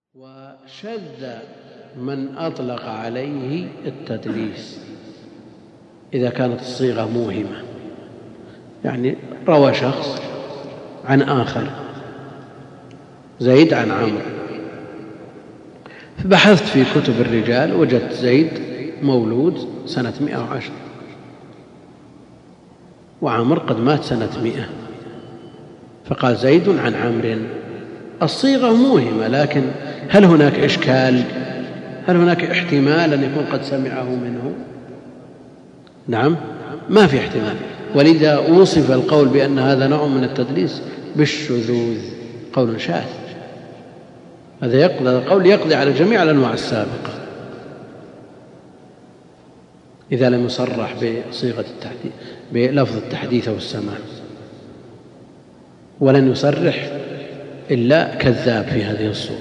وشذ من أطلق عليه التدليس إذا كانت الصيغة موهمة، يعني روى شخص عن آخر، زيد عن عمرو، فبحثت في كتب الرجال وجدت زيد مولود سنة 110 وعمرو قد مات سنة 100، فقال زيد عن عمرو. الصيغة موهمة، لكن هل هناك إشكال؟ هل هناك احتمال أن يكون قد سمعه منه؟ نعم، ما في احتمال. ولذا وصف القول بأن هذا نوع من التدليس بالشذوذ، قول شاذ. هذا القول يقضي على جميع الأنواع السابقة إذا لم يصرح بصيغة التحديث بلفظ التحديث أو السماع، ولن يصرح إلا كذاب في هذه الصورة.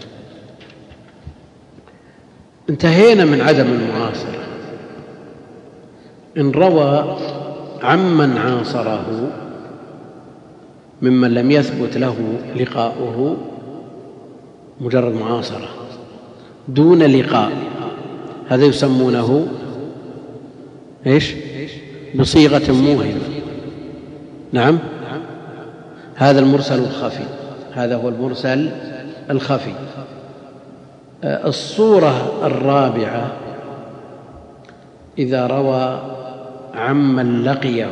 انتهينا من عدم المعاصرة. إن روى عمن عاصره ممن لم يثبت له لقاؤه، مجرد معاصرة دون لقاء، هذا يسمونه إيش؟ بصيغة موهمة. نعم، هذا المرسل الخفي، هذا هو المرسل الخفي. الصورة الرابعة إذا روى عمن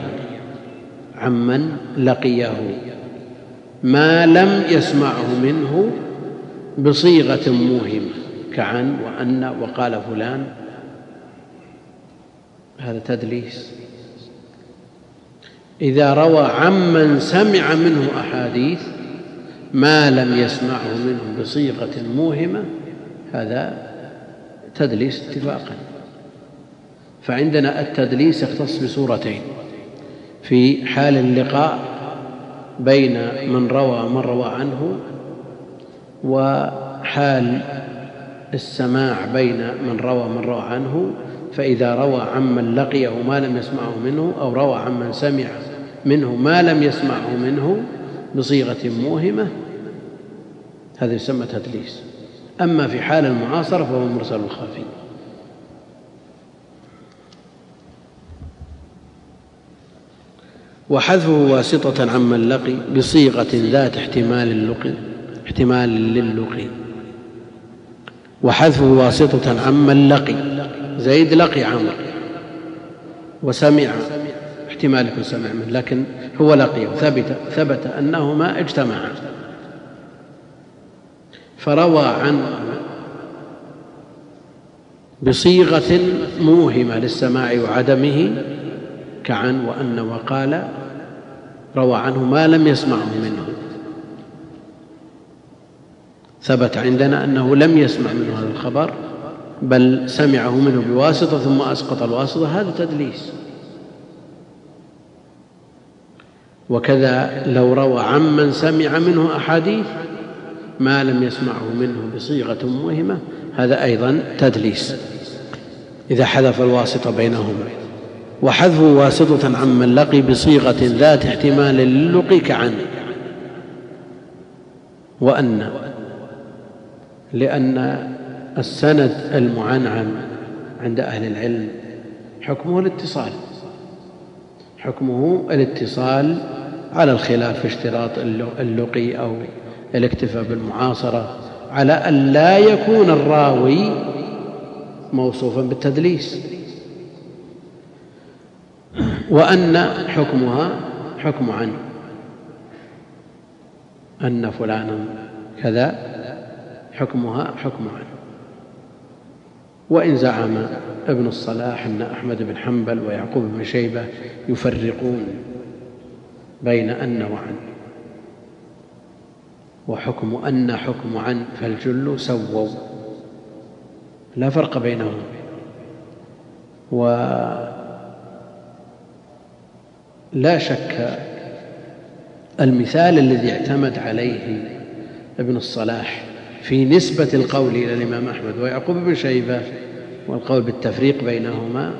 لقيه ما لم يسمعه منه بصيغة موهمة كعن وأن وقال فلان، هذا تدليس. إذا روى عمن سمع منه أحاديث ما لم يسمعه منه بصيغة موهمة، هذا تدليس اتفاقا. فعندنا التدليس يختص بصورتين: في حال اللقاء بين من روى عنه، وحال السماع بين من روى عنه. فإذا روى عمن لقيه ما لم يسمعه منه، أو روى عمن سمع منه ما لم يسمعه منه بصيغة موهمة، هذا يسمى تدليس. أما في حال المعاصرة فهو المرسل الخفي. وحذفه واسطة عمن لقي بصيغة ذات احتمال للقي. وحذفه واسطة عمن لقي، زيد لقي عمرو وسمع، احتمال يكون سمع منه، لكن هو لقيه، ثبت أنهما اجتمعا، فروى عنه بصيغة موهمة للسماع وعدمه كعن وأن وقال، روى عنه ما لم يسمعه منه، ثبت عندنا أنه لم يسمع منه هذا الخبر بل سمعه منه بواسطة ثم أسقط الواسطة، هذا تدليس. وكذا لو روى عمن سمع منه أحاديث ما لم يسمعه منه بصيغة موهمة، هذا أيضا تدليس إذا حذف الواسطة بينهما. وحذف واسطة عمن لقي بصيغة ذات احتمال للقي كعن وأن، لأن السند المعنعن عند أهل العلم حكمه الاتصال على الخلاف في اشتراط اللقي أو الاكتفاء بالمعاصرة، على أن لا يكون الراوي موصوفا بالتدليس. وأن حكمها حكم عن أن فلانا كذا، حكمها حكم عن. وإن زعم ابن الصلاح أن أحمد بن حنبل ويعقوب بن شيبة يفرقون بين أن وعن، وحكم أن حكم عن، فالجل سووا، لا فرق بينهم. ولا شك المثال الذي اعتمد عليه ابن الصلاح في نسبة القول إلى الإمام أحمد ويعقوب بن شيبة والقول بالتفريق بينهما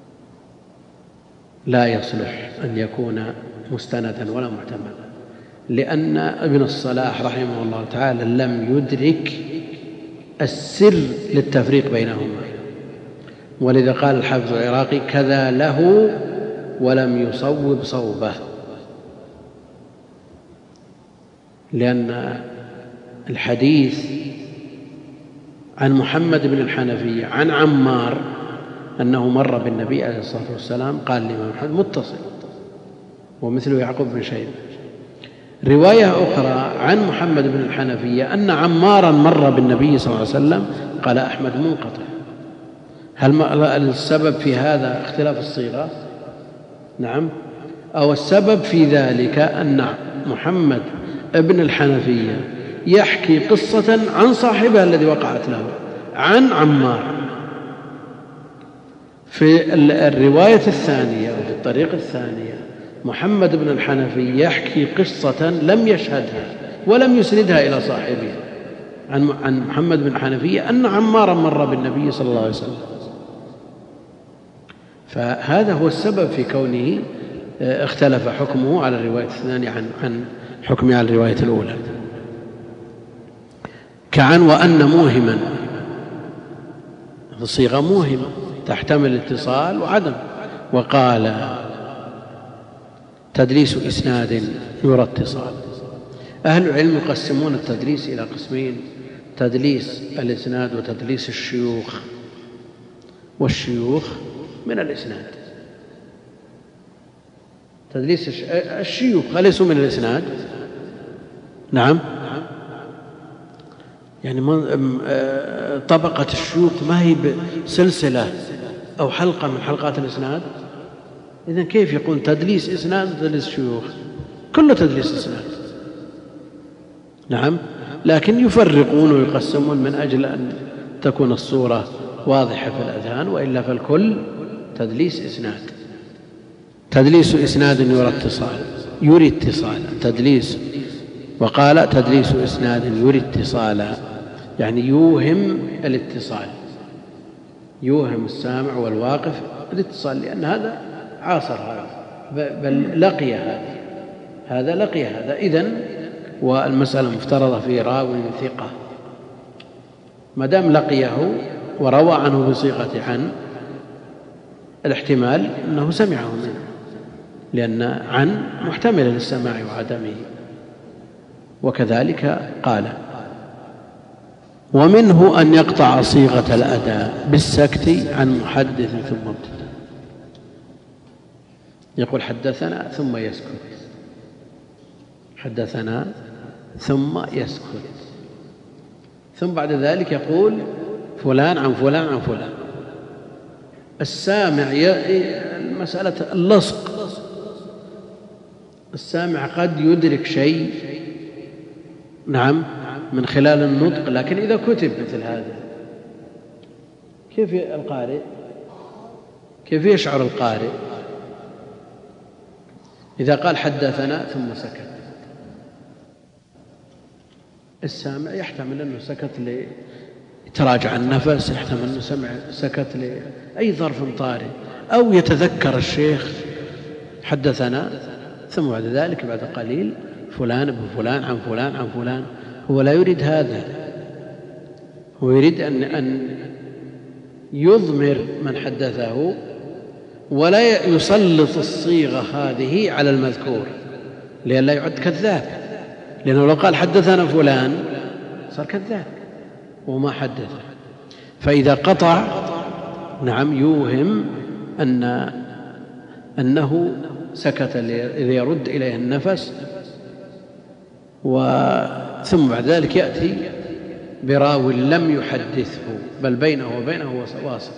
لا يصلح أن يكون مستندا ولا معتمدا، لأن ابن الصلاح رحمه الله تعالى لم يدرك السر للتفريق بينهما، ولذا قال الحافظ العراقي: كذا له ولم يصوب صوبه، لأن الحديث عن محمد بن الحنفية عن عمار أنه مر بالنبي عليه الصلاة والسلام قال الإمام محمد متصل، ومثله يعقوب بن شيبة. رواية أخرى عن محمد بن الحنفية أن عمارا مر بالنبي صلى الله عليه وسلم قال أحمد منقطع. هل السبب في هذا اختلاف الصيغة؟ نعم. أو السبب في ذلك أن محمد بن الحنفية يحكي قصة عن صاحبها الذي وقعت له عن عمار. في الرواية الثانية وفي الطريقة الثانية محمد بن الحنفية يحكي قصة لم يشهدها ولم يسندها إلى صاحبها عن محمد بن الحنفية أن عمارا مر بالنبي صلى الله عليه وسلم. فهذا هو السبب في كونه اختلف حكمه على الرواية الثانية عن حكمه على الرواية الأولى. كعن وأن موهما، الصيغة موهمة تحتمل اتصال وعدم. وقال تدليس إسناد يرى اتصال. أهل العلم يقسمون التدليس إلى قسمين: تدليس الإسناد وتدليس الشيوخ. والشيوخ من الإسناد. تدليس الشيوخ أليسوا من الإسناد؟ نعم. يعني طبقة الشيوخ ما هي بسلسلة أو حلقة من حلقات الإسناد؟ إذن كيف يقول تدليس إسناد وتدليس شيوخ؟ كله تدليس إسناد. نعم. لكن يفرقون ويقسمون من أجل أن تكون الصورة واضحة في الأذهان، وإلا فالكل تدليس إسناد. تدليس إسناد يري اتصال تدليس. وقال تدليس إسناد يري اتصالا، يعني يوهم الاتصال، يوهم السامع والواقف الاتصال، لأن هذا عاصر هذا، بل لقي هذا لقي هذا. إذن والمسألة مفترضة في راو ثقة، ما دام لقيه وروى عنه بصيغة عن، الاحتمال أنه سمعه منه، لأن عن محتمل للسماع وعدمه. وكذلك قال: ومنه أن يقطع صيغة الأداء بالسكت عن محدث ثم ابتدأ. يقول حدثنا ثم يسكت، حدثنا ثم يسكت، ثم بعد ذلك يقول فلان عن فلان عن فلان. السامع مسألة اللصق، السامع قد يدرك شيء نعم من خلال النطق، لكن إذا كتب مثل هذا كيف القارئ، كيف يشعر القارئ إذا قال حدثنا ثم سكت؟ السامع يحتمل أنه سكت لتراجع النفس، يحتمل أنه سكت لأي ظرف طارئ، أو يتذكر الشيخ حدثنا ثم بعد ذلك بعد قليل فلان ابن فلان عن فلان عن فلان. هو لا يريد هذا، هو يريد أن يضمر من حدثه ولا يسلط الصيغة هذه على المذكور لئلا يعد كذاب، لأنه لو قال حدثنا فلان صار كذاب وما حدث. فإذا قطع نعم يوهم أنه سكت ليرد إليه النفس، ثم بعد ذلك يأتي براو لم يحدثه بل بينه وبينه واسطة.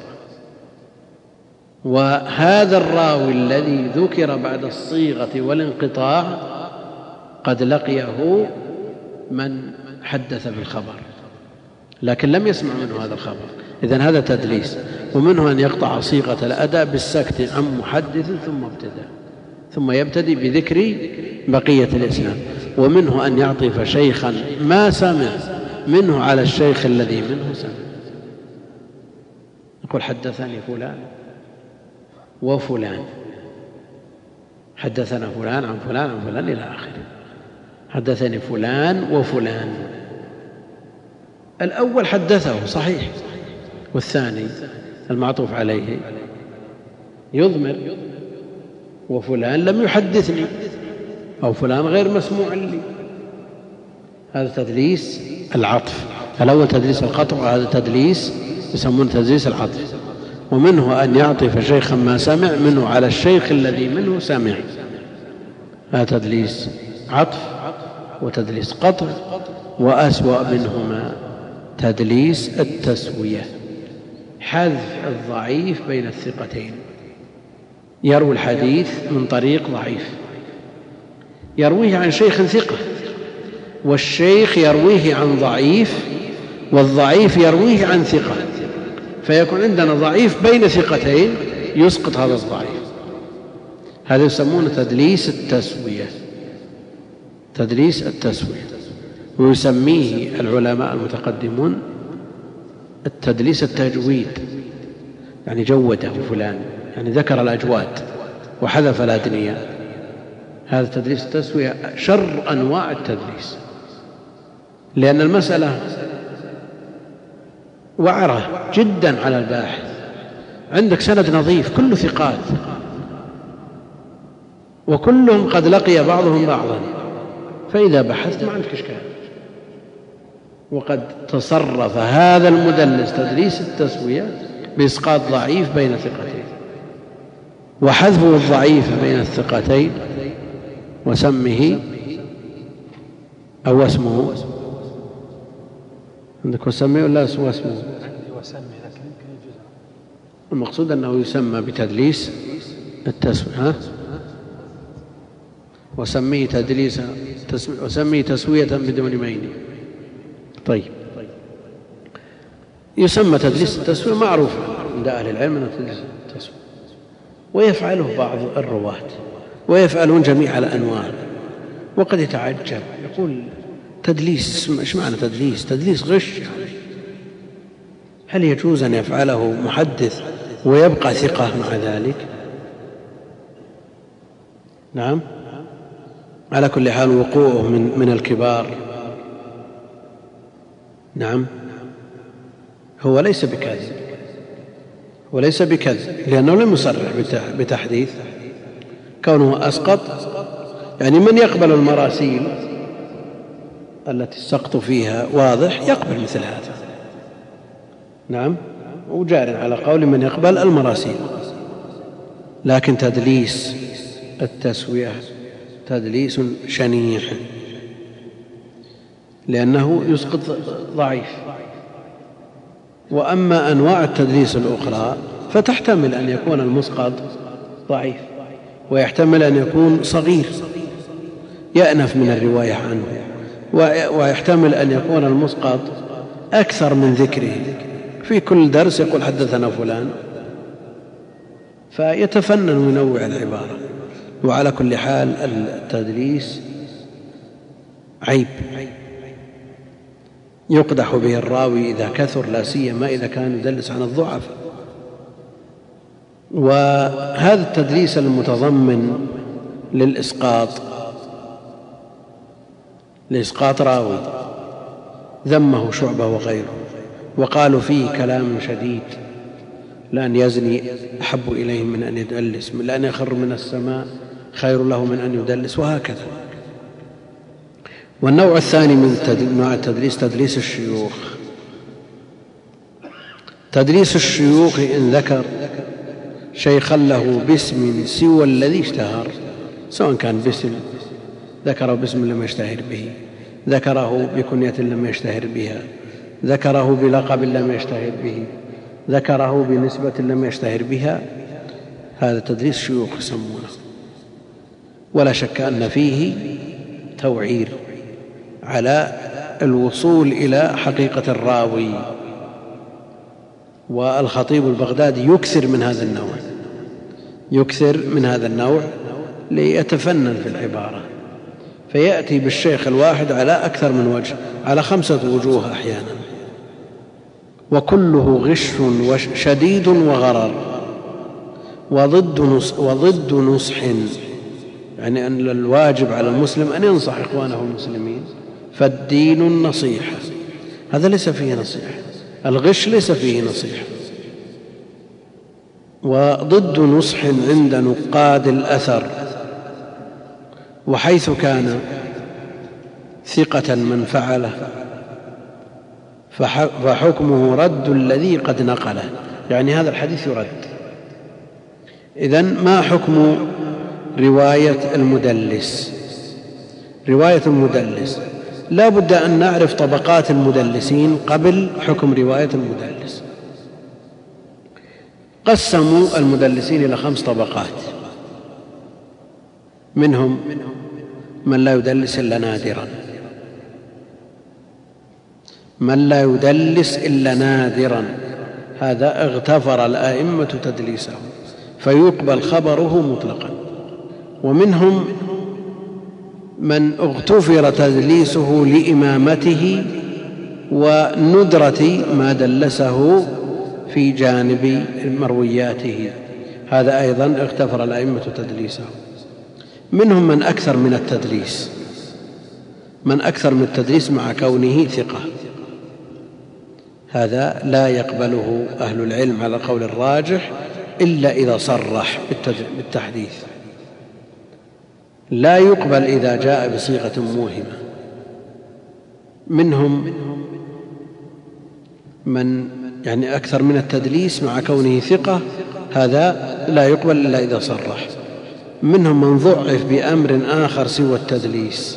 وهذا الراوي الذي ذكر بعد الصيغة والانقطاع قد لقيه من حدث بالخبر لكن لم يسمع منه هذا الخبر، إذن هذا تدليس. ومنه أن يقطع صيغة الأداء بالسكت عن محدث ثم ابتدأ، ثم يبتدي بذكر بقية الإسناد. ومنه أن يعطف شيخا ما سمع منه على الشيخ الذي منه سمع، يقول حدثني فلان وفلان، حدثنا فلان عن فلان عن فلان إلى آخره. حدثني فلان وفلان. الأول حدثه صحيح، والثاني المعطوف عليه يضمر، وفلان لم يحدثني، أو فلان غير مسموع لي. هذا تدليس العطف. الأول تدليس القطع، وهذا تدليس يسمونه تدليس العطف. ومنه أن يعطف شيخا ما سمع منه على الشيخ الذي منه سمع، هذا تدليس عطف وتدليس قطع. وأسوأ منهما تدليس التسوية، حذف الضعيف بين الثقتين. يروي الحديث من طريق ضعيف، يرويه عن شيخ ثقة، والشيخ يرويه عن ضعيف، والضعيف يرويه عن ثقة، فيكون عندنا ضعيف بين ثقتين يسقط هذا الضعيف. هذا يسمونه تدليس التسوية، تدليس التسوية. ويسميه العلماء المتقدمون التدليس التجويد، يعني جوده فلان، يعني ذكر الأجواد وحذف الأدنية. هذا تدليس التسوية شر أنواع التدليس، لأن المسألة وعرة جدا على الباحث. عندك سند نظيف كله ثقات، وكلهم قد لقي بعضهم بعضا، فإذا بحثت ما عندك إشكال. وقد تصرف هذا المدلس تدليس التسوية بإسقاط ضعيف بين ثقتين، وحذفه الضعيف بين الثقتين، وسمه أو اسمه. عندك وسمه ولا اسمه؟ المقصود أنه يسمى بتدليس التسوية، وسميه تسوية بدون مين. طيب، يسمى تدليس التسوية معروف عند أهل العلم أنه تدليس التسوية، ويفعله بعض الرواة، ويفعلون جميع الأنواع. وقد يتعجب يقول تدليس، ايش معنى تدليس؟ تدليس غش. هل يجوز أن يفعله محدث ويبقى ثقة مع ذلك؟ نعم. على كل حال وقوعه من الكبار، نعم، هو ليس بكاذب، وليس بكذب، لأنه لم يصرح بتحديث. كونه أسقط، يعني من يقبل المراسيل التي السقط فيها واضح يقبل مثل هذا، نعم، وجار على قول من يقبل المراسيل. لكن تدليس التسوية تدليس شنيع، لأنه يسقط ضعيف. وأما أنواع التدليس الأخرى فتحتمل أن يكون المسقط ضعيف، ويحتمل أن يكون صغير يأنف من الرواية عنه، ويحتمل أن يكون المسقط أكثر من ذكره، في كل درس يقول حدثنا فلان، فيتفنن وينوع العبارة. وعلى كل حال التدليس عيب يقدح به الراوي إذا كثر، لا سيما إذا كان يدلس عن الضعفاء. وهذا التدليس المتضمن لإسقاط راوي ذمه شعبة وغيره، وقالوا فيه كلام شديد: لأن يزني أحب إليه من أن يدلس، لأن يخر من السماء خير له من أن يدلس، وهكذا. والنوع الثاني من أنواع التدليس تدليس الشيوخ. تدليس الشيوخ إن ذكر شيخا له باسم سوى الذي اشتهر، سواء كان باسم ذكره باسم لم يشتهر به، ذكره بكنية لم يشتهر بها، ذكره بلقب لم يشتهر به، ذكره بنسبة لم يشتهر بها، هذا تدليس شيوخ يسمونه. ولا شك أن فيه توعير على الوصول إلى حقيقة الراوي. والخطيب البغدادي يكثر من هذا النوع ليتفنن في العبارة، فيأتي بالشيخ الواحد على أكثر من وجه، على 5 وجوه أحيانا، وكله غش شديد وغرر وضد نصح، يعني أن الواجب على المسلم أن ينصح إخوانه المسلمين. فالدين النصيحة، هذا ليس فيه نصيحة، الغش ليس فيه نصيحة. وضد نصح عند نقاد الأثر: وحيث كان ثقة من فعله فحكمه رد الذي قد نقله. يعني هذا الحديث يرد. إذن ما حكم رواية المدلس؟ رواية المدلس لا بد أن نعرف طبقات المدلسين قبل حكم رواية المدلس. قسموا المدلسين إلى 5 طبقات: منهم من لا يدلس إلا نادرا، من لا يدلس إلا نادرا، هذا اغتفر الأئمة تدليسه فيقبل خبره مطلقا. ومنهم من اغتفر تدليسه لإمامته وندرة ما دلسه في جانب مروياته، هذا أيضا اغتفر الأئمة تدليسه. منهم من أكثر من التدليس، من أكثر من التدليس مع كونه ثقة، هذا لا يقبله أهل العلم على القول الراجح إلا إذا صرح بالتحديث، لا يقبل إذا جاء بصيغة موهمة. منهم من يعني أكثر من التدليس مع كونه ثقة، هذا لا يقبل إلا إذا صرح. منهم من ضعف بأمر آخر سوى التدليس،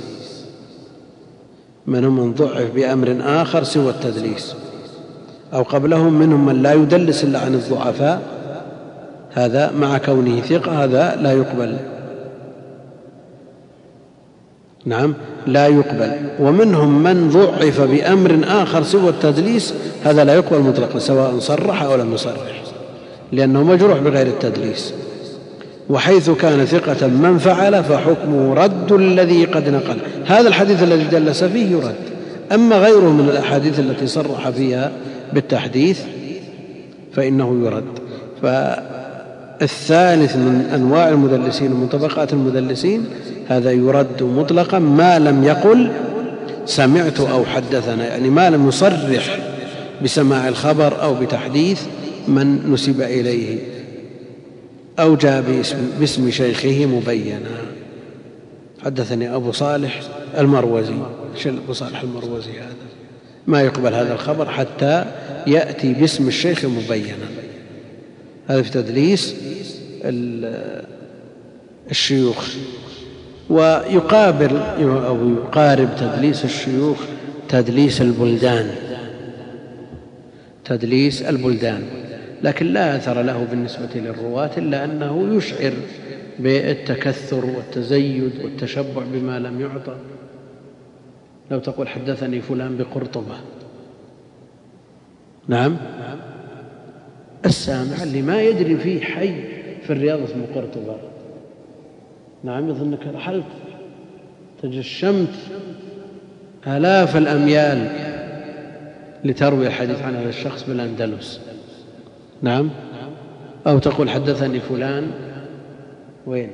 منهم من ضعف بأمر آخر سوى التدليس أو قبلهم. منهم من لا يدلس إلا عن الضعفاء، هذا مع كونه ثقة هذا لا يقبل، نعم لا يقبل. ومنهم من ضعف بأمر آخر سوى التدليس، هذا لا يقبل مطلقا سواء صرح أو لم يصرح، لأنه مجروح بغير التدليس. وحيث كان ثقة من فعل فحكمه رد الذي قد نقل، هذا الحديث الذي دلس فيه يرد. أما غيره من الأحاديث التي صرح فيها بالتحديث فإنه يرد. فالثالث من أنواع المدلسين ومن طبقات المدلسين هذا يرد مطلقا ما لم يقل سمعت أو حدثنا، يعني ما لم يصرح بسماع الخبر أو بتحديث من نسب إليه أو جاء باسم شيخه مبينا. حدثني أبو صالح المروزي، أبو صالح المروزي هذا ما يقبل هذا الخبر حتى يأتي باسم الشيخ مبينا، هذا في تدليس الشيوخ. ويقابل أو يقارب تدليس الشيوخ تدليس البلدان، تدليس البلدان، لكن لا أثر له بالنسبة للرواة إلا أنه يشعر بالتكثر والتزيد والتشبع بما لم يعطى. لو تقول حدثني فلان بقرطبة، نعم، السامع اللي ما يدري فيه حي في الرياض اسمه قرطبة، نعم، يظنك رحلت تجشمت آلاف الأميال لتروي الحديث عن هذا الشخص بالأندلس، نعم. أو تقول حدثني فلان وين؟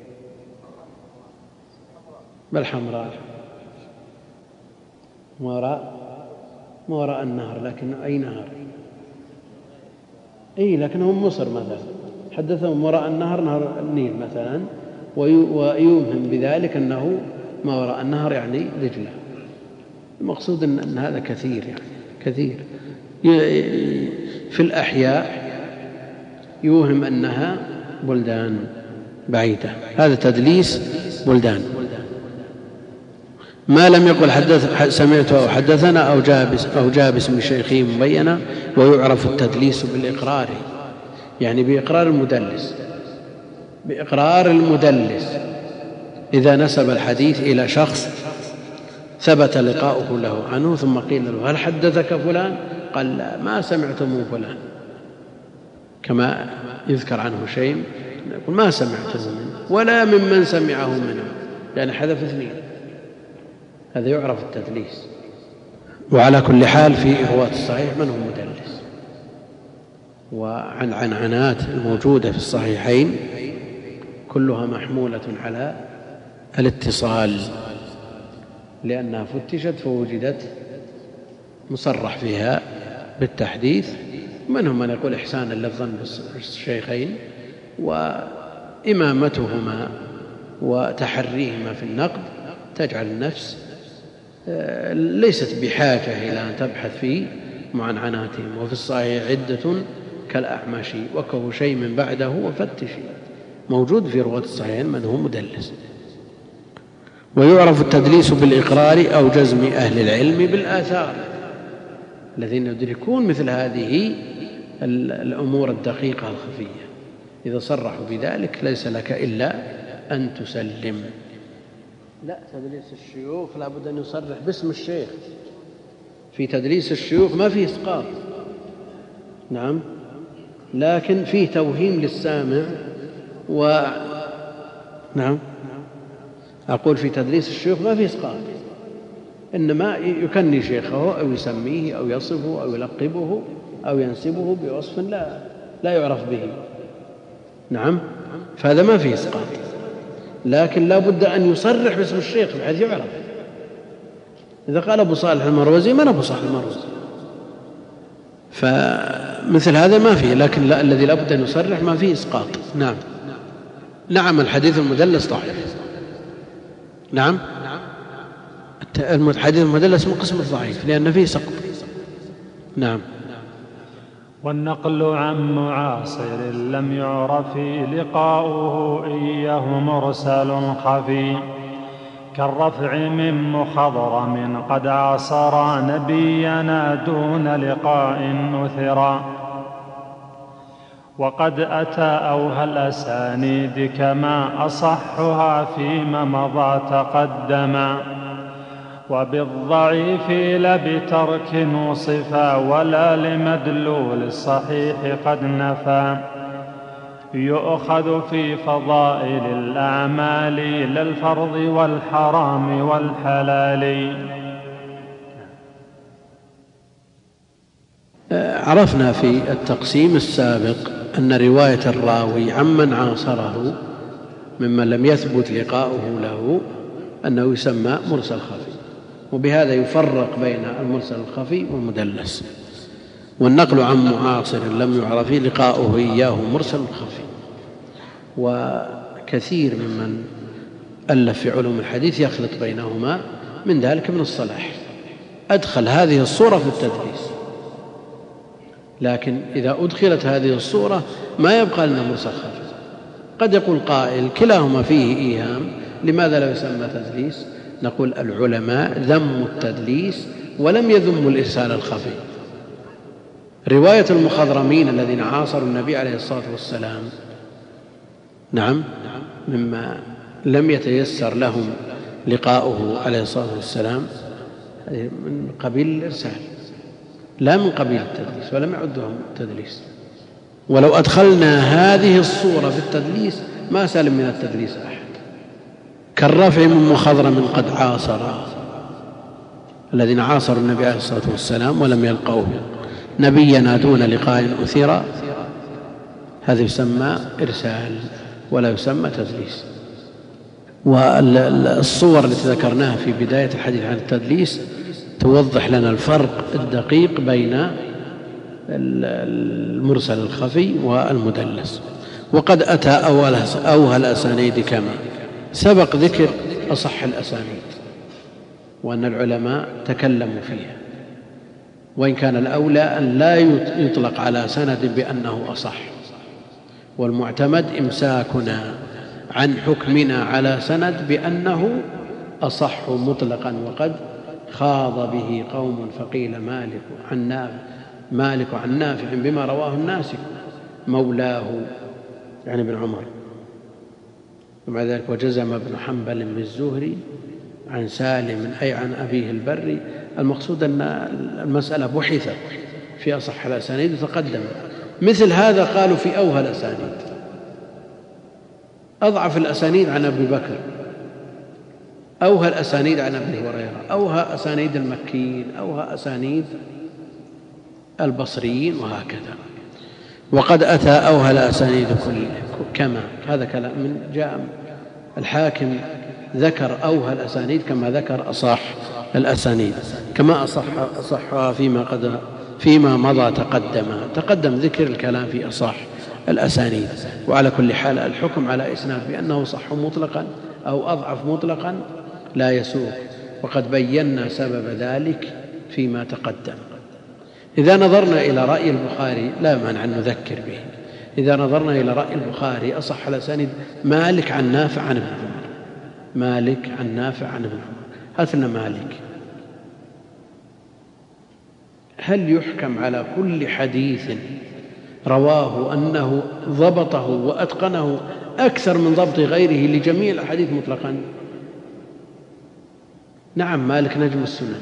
بالحمراء، ما وراء النهر، لكن أي نهر؟ لكنهم مصر مثلا، حدثهم وراء النهر نهر النيل مثلا، ويوهم بذلك أنه ما وراء النهر يعني دجلة. المقصود أن هذا كثير، يعني كثير في الأحياء يوهم أنها بلدان بعيدة، هذا تدليس بلدان. ما لم يقل سمعت أو حدثنا أو جاء باسم شيخه مبينا. ويعرف التدليس بالإقرار، يعني بإقرار المدلس، بإقرار المدلس إذا نسب الحديث إلى شخص ثبت لقاؤه له عنه ثم قيل له هل حدثك فلان؟ قال لا، ما سمعت من فلان، كما يذكر عنه شيء يقول ما سمعته منه ولا ممن سمعه منه، يعني حذف 2، هذا يعرف التدليس. وعلى كل حال في رواة الصحيح من هم مدلس، وعن عنعنات الموجودة في الصحيحين كلها محمولة على الاتصال، لأنها فتشت فوجدت مصرح فيها بالتحديث. منهم من يقول إحسانا لفظا بالشيخين، وإمامتهما وتحريهما في النقد تجعل النفس ليست بحاجة إلى أن تبحث في معنعناتهم. وفي الصحيح عدة كالأعمش وكه شيء من بعده وفتشي، موجود في رواة الصحيحين من هو مدلس. ويعرف التدليس بالإقرار أو جزم أهل العلم بالآثار، الذين يدركون مثل هذه الأمور الدقيقة الخفية. إذا صرحوا بذلك ليس لك إلا أن تسلم. لا، تدليس الشيوخ لا بد أن يصرح باسم الشيخ. في تدليس الشيوخ ما فيه إسقاط، نعم، لكن فيه توهيم للسامع. نعم، أقول في تدليس الشيوخ ما فيه إسقاط، إنما يكني شيخه أو يسميه أو يصفه أو يلقبه أو ينسبه بوصف لا يعرف به، نعم، فهذا ما فيه إسقاط، لكن لا بد أن يصرح باسم الشيخ بحيث يعرف. إذا قال أبو صالح المروزي من أبو صالح المروزي، فمثل هذا ما فيه، لكن الذي لا بد أن يصرح ما فيه إسقاط. نعم، الحديث المدلس ضعيف. نعم، الحديث المدلس من قسم الضعيف لأن فيه سقط. نعم. والنقل عن معاصر لم يعرف لقاؤه إياه مرسل خفي، كالرفع من مخضرم قد عاصر نبينا دون لقاء أثرا. وقد أتى أوهى الأسانيد كما أصحها فيما مضى تقدما، وبالضعيف لا بترك وصفا ولا لمدلول الصحيح قد نفى. يؤخذ في فضائل الأعمال للفرض والحرام والحلال. عرفنا في التقسيم السابق أن رواية الراوي عمن عاصره ممن لم يثبت لقاؤه له أنه يسمى مرسل خفي، وبهذا يفرق بين المرسل الخفي والمدلس. والنقل عن معاصر لم يعرف لقاؤه إياه مرسل خفي. وكثير ممن ألف في علوم الحديث يخلط بينهما، من ذلك ابن الصلاح أدخل هذه الصورة في التدليس، لكن إذا أدخلت هذه الصورة ما يبقى لنا مرسل خفي. قد يقول قائل كلاهما فيه إيهام، لماذا لا يسمى تدليس؟ نقول العلماء ذموا التدليس ولم يذموا الإرسال الخفي. رواية المخضرمين الذين عاصروا النبي عليه الصلاة والسلام، نعم، مما لم يتيسر لهم لقاؤه عليه الصلاة والسلام، من قبيل الإرسال لا من قبيل التدليس، ولم يعدهم تدليس. ولو أدخلنا هذه الصورة في التدليس ما سلم من التدليس أحد. كالرفع من مخضرم قد عاصر، الذين عاصروا النبي عليه الصلاة والسلام ولم يلقوه نبينا دون لقاء أثيرا، هذا يسمى إرسال ولا يسمى تدليس. والصور التي ذكرناها في بداية الحديث عن التدليس توضح لنا الفرق الدقيق بين المرسل الخفي والمدلس. وقد أتى أوهى الأسانيد كما سبق ذكر أصح الأسانيد، وأن العلماء تكلموا فيها، وإن كان الأولى أن لا يطلق على سند بأنه أصح، والمعتمد إمساكنا عن حكمنا على سند بأنه أصح مطلقا. وقد خاض به قوم فقيل مالك عن نافع بما رواه الناسك مولاه، يعني ابن عمر. ومع ذلك وجزم ابن حنبل بالزهري عن سالم أي عن أبيه البري. المقصود أن المسألة بحثت في أصح الأسانيد وتقدم. مثل هذا قالوا في أوهى الأسانيد، أضعف الأسانيد عن أبي بكر، أوهى الأسانيد عن أبي هريرة، أوهى أسانيد المكيين، أوهى أسانيد البصريين، وهكذا. وقد أتى أوهى الأسانيد كما هذا كلام من جاء الحاكم ذكر أوهى الأسانيد كما ذكر أصح الأسانيد، كما أصحها فيما مضى تقدم ذكر الكلام في أصح الأسانيد. وعلى كل حال الحكم على إسناد بأنه صح مطلقا أو أضعف مطلقا لا يسوق، وقد بينا سبب ذلك فيما تقدم. إذا نظرنا إلى رأي البخاري لا مانع أن نذكر به. إذا نظرنا إلى رأي البخاري أصح الأسانيد مالك عن نافع عن ابن عمر، مالك عن نافع عن ابن عمر. هاتنا مالك، هل يحكم على كل حديث رواه أنه ضبطه وأتقنه أكثر من ضبط غيره لجميع الأحاديث مطلقا؟ نعم، مالك نجم السنن،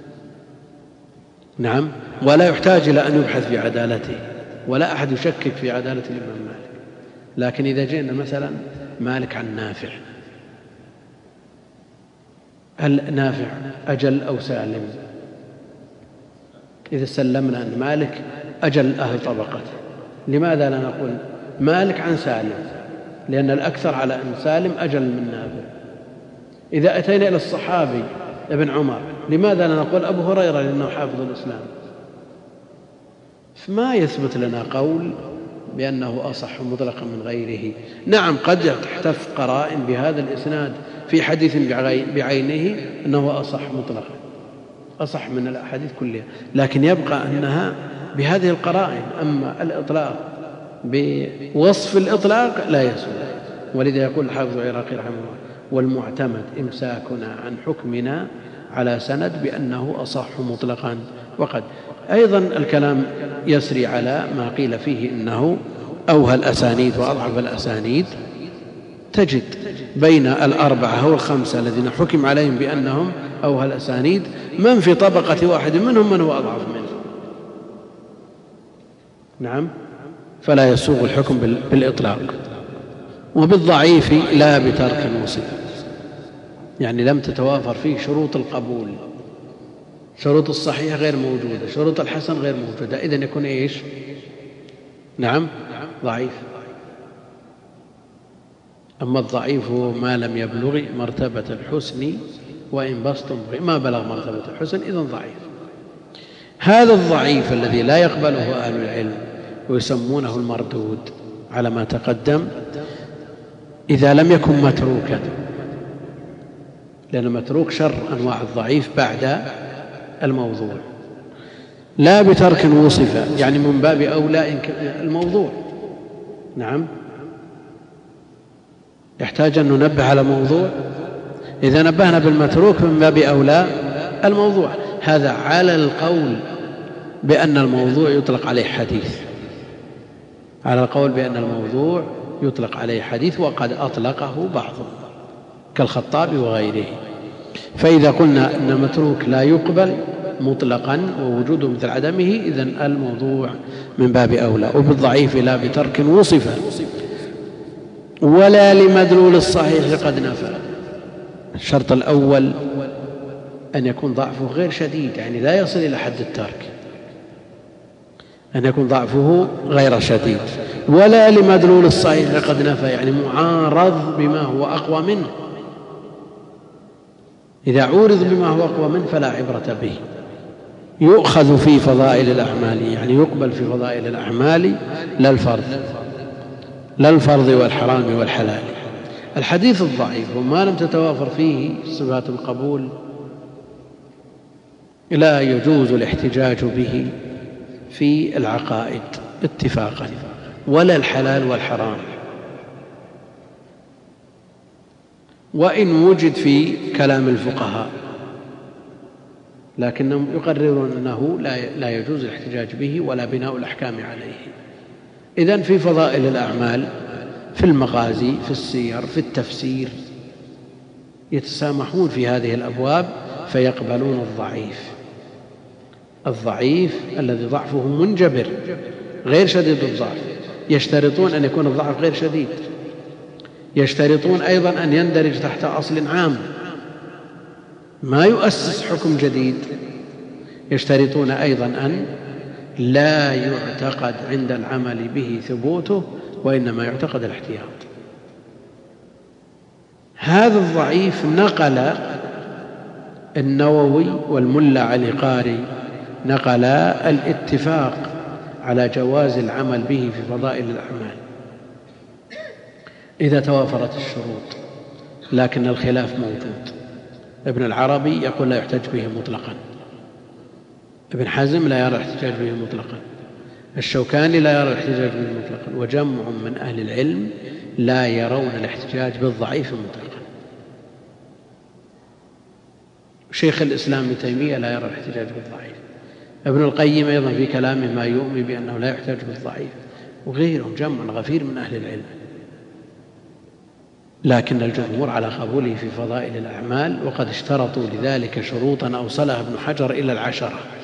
نعم، ولا يحتاج إلى أن يبحث في عدالته، ولا أحد يشكك في عدالة الإمام مالك. لكن إذا جئنا مثلا مالك عن نافع، هل نافع أجل أو سالم؟ إذا سلمنا أن مالك أجل أهل طبقته، لماذا لا نقول مالك عن سالم؟ لأن الأكثر على أن سالم أجل من نافع. إذا أتينا إلى الصحابي ابن عمر، لماذا لا نقول أبو هريرة لأنه حافظ الإسلام؟ فما يثبت لنا قول بأنه أصح مطلقا من غيره. نعم، قد تحتف قرائن بهذا الإسناد في حديث بعينه أنه أصح مطلقا، أصح من الأحاديث كلها، لكن يبقى أنها بهذه القرائن. أما الإطلاق بوصف الإطلاق لا يسوء. ولذا يقول الحافظ العراقي رحمه الله: والمعتمد إمساكنا عن حكمنا على سند بأنه أصح مطلقا. وقد أيضا الكلام يسري على ما قيل فيه إنه أوهى الأسانيد وأضعف الأسانيد. تجد بين الأربعة أو الخمسة الذين حكم عليهم بأنهم أوهى الأسانيد من في طبقة واحد منهم من هو أضعف منه. نعم، فلا يسوغ الحكم بالإطلاق. وبالضعيف لا بترك وصف، يعني لم تتوافر فيه شروط القبول، شروط الصحيح غير موجودة، شروط الحسن غير موجودة، إذن يكون إيش؟ نعم، ضعيف. أما الضعيف هو ما لم يبلغ مرتبة الحسن وإن بسطم ما بلغ مرتبة الحسن، إذن ضعيف. هذا الضعيف الذي لا يقبله أهل العلم ويسمونه المردود على ما تقدم إذا لم يكن متروكا، لأن المتروك شر أنواع الضعيف بعد الموضوع. لا بترك وصف، يعني من باب أولى الموضوع. نعم، يحتاج أن ننبه على موضوع. إذا نبهنا بالمتروك من باب أولى الموضوع. هذا على القول بأن الموضوع يطلق عليه حديث، على القول بأن الموضوع يطلق عليه حديث، وقد أطلقه بعضهم كالخطابي وغيره. فإذا قلنا أن متروك لا يقبل مطلقا ووجوده مثل عدمه، إذن الموضوع من باب أولى. وبالضعيف لا بترك وصف ولا لمدلول الصحيح قد نفى. الشرط الأول أن يكون ضعفه غير شديد، يعني لا يصل إلى حد الترك، أن يكون ضعفه غير شديد. ولا لمدلول الصحيح قد نفى، يعني معارض بما هو أقوى منه. إذا عورض بما هو أقوى منه فلا عبرة به. يؤخذ في فضائل الأعمال، يعني يقبل في فضائل الأعمال لا الفرض والحرام والحلال. الحديث الضعيف وما لم تتوافر فيه صفات القبول لا يجوز الاحتجاج به في العقائد اتفاقا، ولا الحلال والحرام، وإن وجد في كلام الفقهاء، لكنهم يقررون أنه لا يجوز الاحتجاج به ولا بناء الأحكام عليه. إذن في فضائل الأعمال، في المغازي، في السير، في التفسير، يتسامحون في هذه الأبواب فيقبلون الضعيف الذي ضعفه منجبر غير شديد الضعف. يشترطون أن يكون الضعف غير شديد، يشترطون أيضا أن يندرج تحت أصل عام ما يؤسس حكم جديد، يشترطون أيضا أن لا يعتقد عند العمل به ثبوته، وإنما يعتقد الاحتياط. هذا الضعيف نقل النووي والملا علي قاري نقل الاتفاق على جواز العمل به في فضائل الأعمال إذا توافرت الشروط، لكن الخلاف موجود. ابن العربي يقول لا يحتج به مطلقا، ابن حزم لا يرى الاحتجاج به مطلقا، الشوكاني لا يرى الاحتجاج به مطلقا، وجمع من أهل العلم لا يرون الاحتجاج بالضعيف مطلقا. شيخ الإسلام ابن تيمية لا يرى الاحتجاج بالضعيف، ابن القيم أيضا في كلامه ما يؤمن بأنه لا يحتج بالضعيف، وغيرهم جمع غفير من أهل العلم، لكن الجمهور على قبوله في فضائل الأعمال، وقد اشترطوا لذلك شروطا أوصلها ابن حجر إلى 10،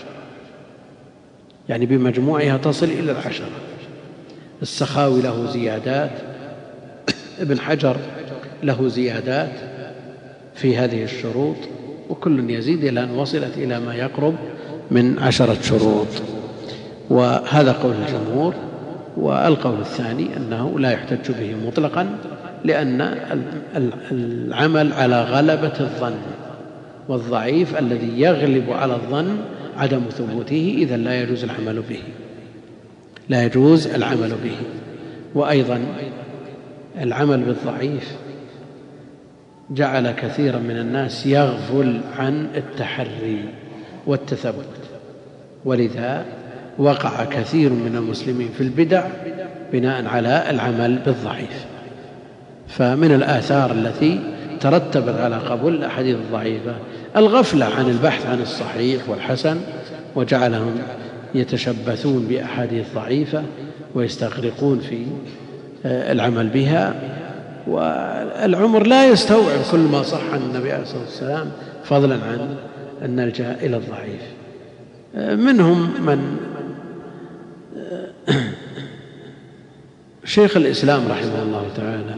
يعني بمجموعها تصل إلى 10. السخاوي له زيادات، ابن حجر له زيادات في هذه الشروط، وكل يزيد إلى أن وصلت إلى ما يقرب من 10 شروط. وهذا قول الجمهور. والقول الثاني أنه لا يحتج به مطلقا، لأن العمل على غلبة الظن، والضعيف الذي يغلب على الظن عدم ثبوته، إذن لا يجوز العمل به، لا يجوز العمل به. وأيضا العمل بالضعيف جعل كثيرا من الناس يغفل عن التحري والتثبت، ولذا وقع كثير من المسلمين في البدع بناء على العمل بالضعيف. فمن الآثار التي ترتبت على قبول الأحاديث الضعيفة الغفلة عن البحث عن الصحيح والحسن، وجعلهم يتشبثون بأحاديث ضعيفة ويستغرقون في العمل بها، والعمر لا يستوعب كل ما صح عن النبي عليه الصلاة والسلام، فضلا عن أن نلجأ إلى الضعيف. منهم من شيخ الإسلام رحمه الله تعالى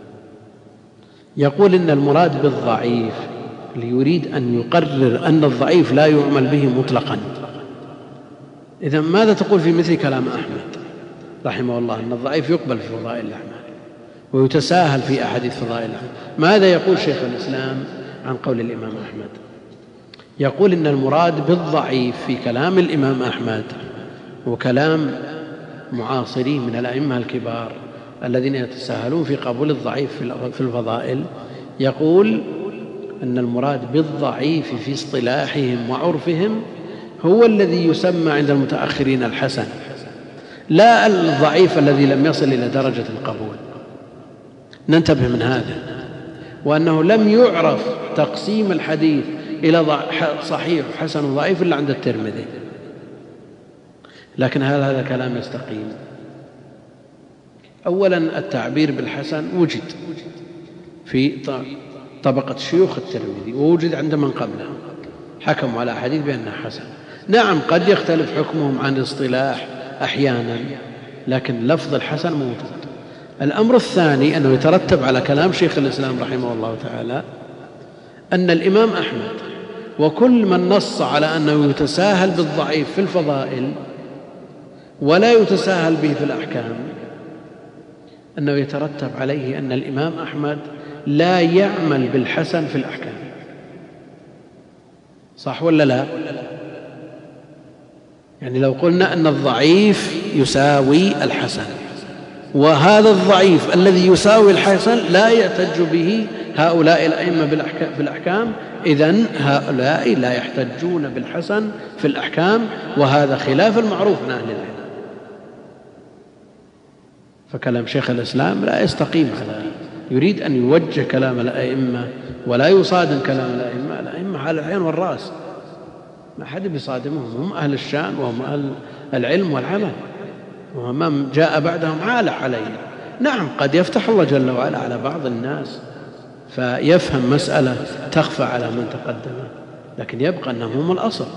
يقول إن المراد بالضعيف ليريد أن يقرر أن الضعيف لا يعمل به مطلقا. إذن ماذا تقول في مثل كلام أحمد رحمه الله أن الضعيف يقبل في فضائل الأعمال ويتساهل في أحاديث فضائل الأعمال؟ ماذا يقول شيخ الإسلام عن قول الإمام أحمد؟ يقول إن المراد بالضعيف في كلام الإمام أحمد وكلام معاصرين من الأئمة الكبار الذين يتساهلون في قبول الضعيف في الفضائل، يقول أن المراد بالضعيف في اصطلاحهم وعرفهم هو الذي يسمى عند المتأخرين الحسن، لا الضعيف الذي لم يصل إلى درجة القبول. ننتبه من هذا، وأنه لم يعرف تقسيم الحديث إلى صحيح وحسن وضعيف إلا عند الترمذي، لكن هل هذا كلام يستقيم؟ أولا التعبير بالحسن وجد في طبقة شيوخ الترمذي، ووجد عند من قبله حكموا على حديث بأنها حسن. نعم قد يختلف حكمهم عن الاصطلاح أحيانا، لكن لفظ الحسن موجود. الأمر الثاني أنه يترتب على كلام شيخ الإسلام رحمه الله تعالى أن الإمام أحمد وكل من نص على أنه يتساهل بالضعيف في الفضائل ولا يتساهل به في الأحكام، أنه يترتب عليه أن الإمام أحمد لا يعمل بالحسن في الأحكام. صح ولا لا؟ يعني لو قلنا أن الضعيف يساوي الحسن، وهذا الضعيف الذي يساوي الحسن لا يحتج به هؤلاء الأئمة في الأحكام، إذن هؤلاء لا يحتجون بالحسن في الأحكام، وهذا خلاف المعروف عن أهل العلم. فكلام شيخ الإسلام لا يستقيم، يريد أن يوجه كلام الأئمة ولا يصادم كلام الأئمة. الأئمة على العين والرأس، ما حد بيصادمهم، هم أهل الشان وهم أهل العلم والعمل، ومن جاء بعدهم عال عليه. نعم قد يفتح الله جل وعلا على بعض الناس فيفهم مسألة تخفى على من تقدم، لكن يبقى أنهم هم الأصل.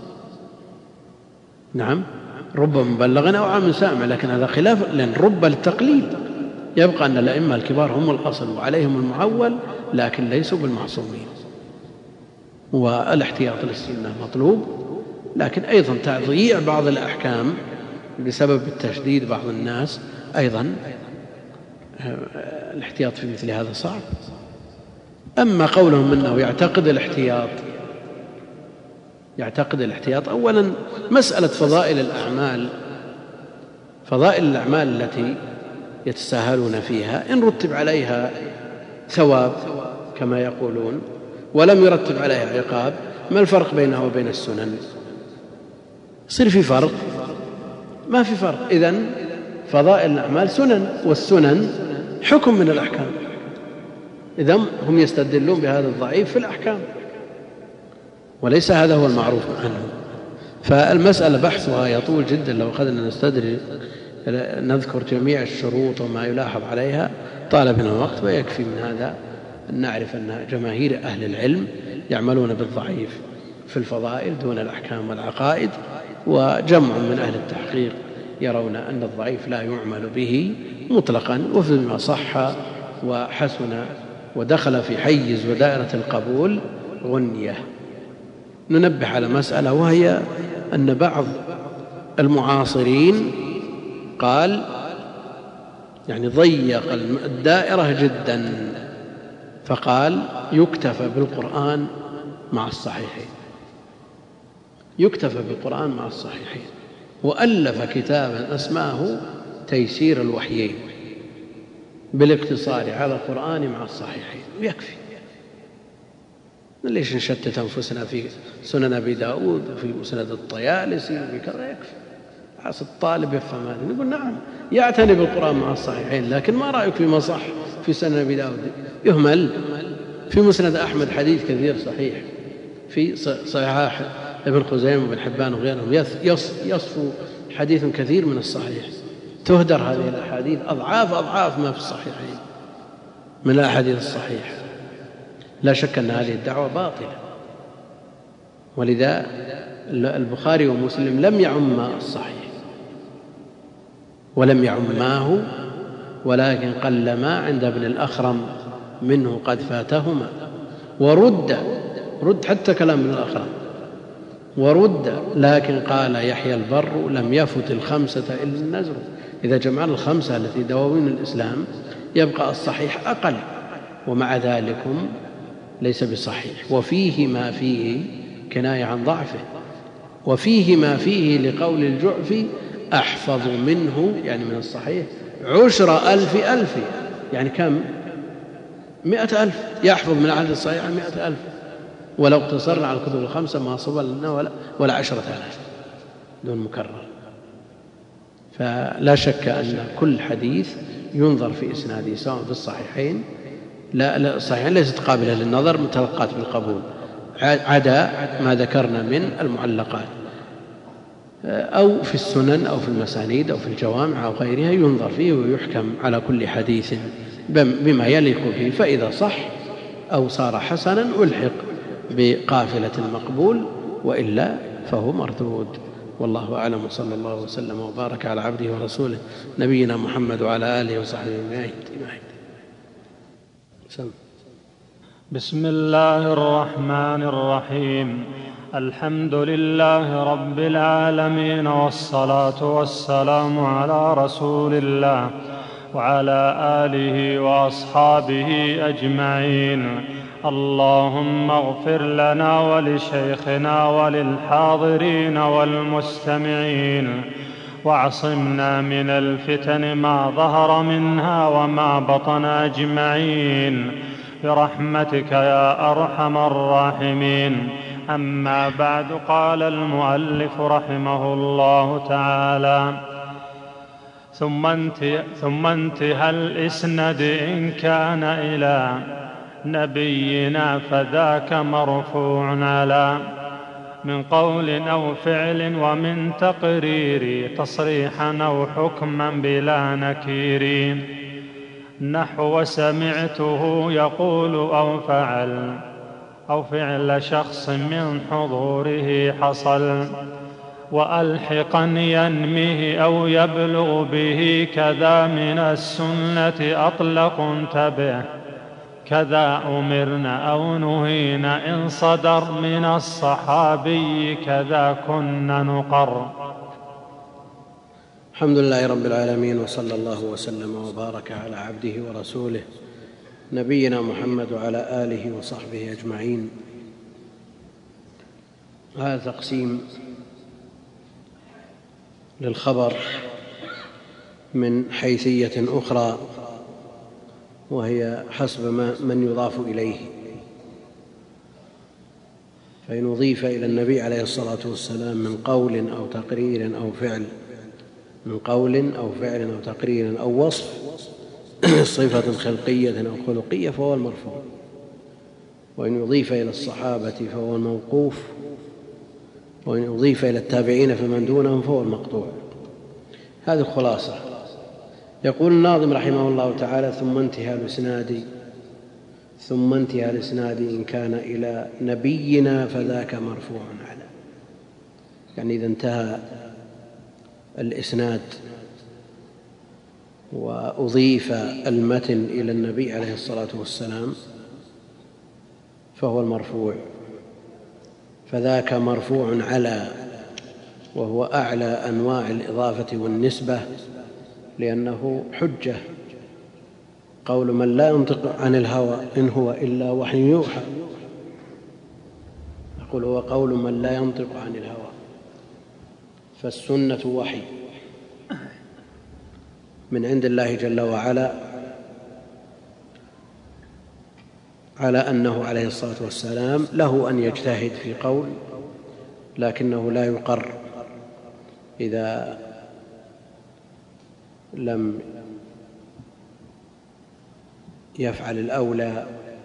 نعم رب مبلغ أو عام سامع، لكن هذا خلاف، لأن رب للتقليد. يبقى أن الأئمة الكبار هم الأصل وعليهم المعول، لكن ليسوا بالمعصومين. والاحتياط للسنة مطلوب، لكن أيضا تضييع بعض الأحكام بسبب التشديد بعض الناس، أيضا الاحتياط في مثل هذا صعب. أما قولهم أنه يعتقد الاحتياط، أولا مسألة فضائل الأعمال التي يتساهلون فيها إن رتب عليها ثواب كما يقولون ولم يرتب عليها عقاب، ما الفرق بينها وبين السنن؟ يصير في فرق؟ ما في فرق. إذن فضائل الأعمال سنن، والسنن حكم من الأحكام. إذن هم يستدلون بهذا الضعيف في الأحكام، وليس هذا هو المعروف عنه. فالمسألة بحثها يطول جدا، لو أخذنا نذكر جميع الشروط وما يلاحظ عليها طال بنا الوقت، ويكفي من هذا أن نعرف أن جماهير أهل العلم يعملون بالضعيف في الفضائل دون الأحكام والعقائد، وجمع من أهل التحقيق يرون أن الضعيف لا يعمل به مطلقا، وفيما صح وحسن ودخل في حيز ودائرة القبول غنية. ننبه على مسألة، وهي أن بعض المعاصرين قال يعني ضيق الدائرة جدا، فقال يكتفى بالقرآن مع الصحيحين، وألف كتابا أسماه تيسير الوحيين بالاقتصار على القرآن مع الصحيحين، يكفي. ليش نشتت أنفسنا في سنن أبي داود وفي مسند الطيالسي وفي كذا؟ يكفي. عاص الطالب يفهم هذا، نقول نعم يعتني بالقرآن مع الصحيحين، لكن ما رأيك فيما صح في سنن أبي داود؟ يهمل. في مسند أحمد حديث كثير صحيح، في صحيح ابن خزيمة وابن حبان وغيرهم يصفو حديث كثير من الصحيح، تهدر هذه الأحاديث أضعاف ما في الصحيحين من الأحاديث الصحيحة. لا شك أن هذه الدعوة باطلة، ولذا البخاري ومسلم لم يعم الصحيح ولم يعماه، ولكن قل ما عند ابن الأخرم منه قد فاتهما، ورد حتى كلام ابن الأخرم ورد، لكن قال يحيى البر لم يفت الخمسة إلا النزر. إذا جمعنا الخمسة التي دواوين الإسلام يبقى الصحيح أقل، ومع ذلك ليس بصحيح، وفيه ما فيه كناية عن ضعفه، وفيه ما فيه لقول الجعفي أحفظ منه، يعني من الصحيح 10,000 يعني كم؟ 100,000 يحفظ من الحديث الصحيح 100,000، ولو اقتصرنا على الكتب الخمسة ما صبر لنا ولا 10,000 دون مكرر. فلا شك أن كل حديث ينظر في إسناده سواء في الصحيحين، لا الصحيحين ليست قابلة للنظر متلقات بالقبول، عدا ما ذكرنا من المعلقات، أو في السنن أو في المسانيد أو في الجوامع أو غيرها ينظر فيه ويحكم على كل حديث بما يليق به، فإذا صح أو صار حسنا ألحق بقافلة المقبول، وإلا فهو مردود. والله أعلم، صلى الله وسلم وبارك على عبده ورسوله نبينا محمد وعلى آله وصحبه أجمعين. بسم الله الرحمن الرحيم. الحمد لله رب العالمين، والصلاة والسلام على رسول الله وعلى آله وأصحابه أجمعين. اللهم اغفر لنا ولشيخنا وللحاضرين والمستمعين، واعصمنا من الفتن ما ظهر منها وما بطن أجمعين برحمتك يا أرحم الراحمين. أما بعد، قال المؤلف رحمه الله تعالى: ثم انتهى الإسناد إن كان إلى نبينا فذاك مرفوع على من قول أو فعل ومن تقرير تصريحا أو حكما بلا نكير، نحو سمعته يقول أو فعل شخص من حضوره حصل، وألحقا ينميه أو يبلغ به، كذا من السنة أطلق انتبه، كذا أمرنا أو نهينا إن صدر من الصحابي، كذا كنا نقر. الحمد لله رب العالمين، وصلى الله وسلم وبارك على عبده ورسوله نبينا محمد وعلى آله وصحبه أجمعين. هذا تقسيم للخبر من حيثية أخرى، وهي حسب من يضاف إليه. فإن أضيف إلى النبي عليه الصلاة والسلام من قول أو تقرير أو فعل، من قول أو فعل أو تقرير أو وصف صفة خلقية أو خلقية فهو المرفوع. وإن أضيف إلى الصحابة فهو الموقوف، وإن أضيف إلى التابعين فمن دونهم فهو المقطوع. هذه الخلاصة. يقول الناظم رحمه الله تعالى: ثم انتهى الإسناد إن كان إلى نبينا فذاك مرفوع على. يعني إذا انتهى الإسناد وأضيف المتن إلى النبي عليه الصلاة والسلام فهو المرفوع، فذاك مرفوع على، وهو أعلى أنواع الإضافة والنسبة، لأنه حجة. قول من لا ينطق عن الهوى إن هو إلا وحي يوحى، يقول هو قول من لا ينطق عن الهوى، فالسنة وحي من عند الله جل وعلا، على أنه عليه الصلاة والسلام له أن يجتهد في قول، لكنه لا يقر إذا لم يفعل الأولى.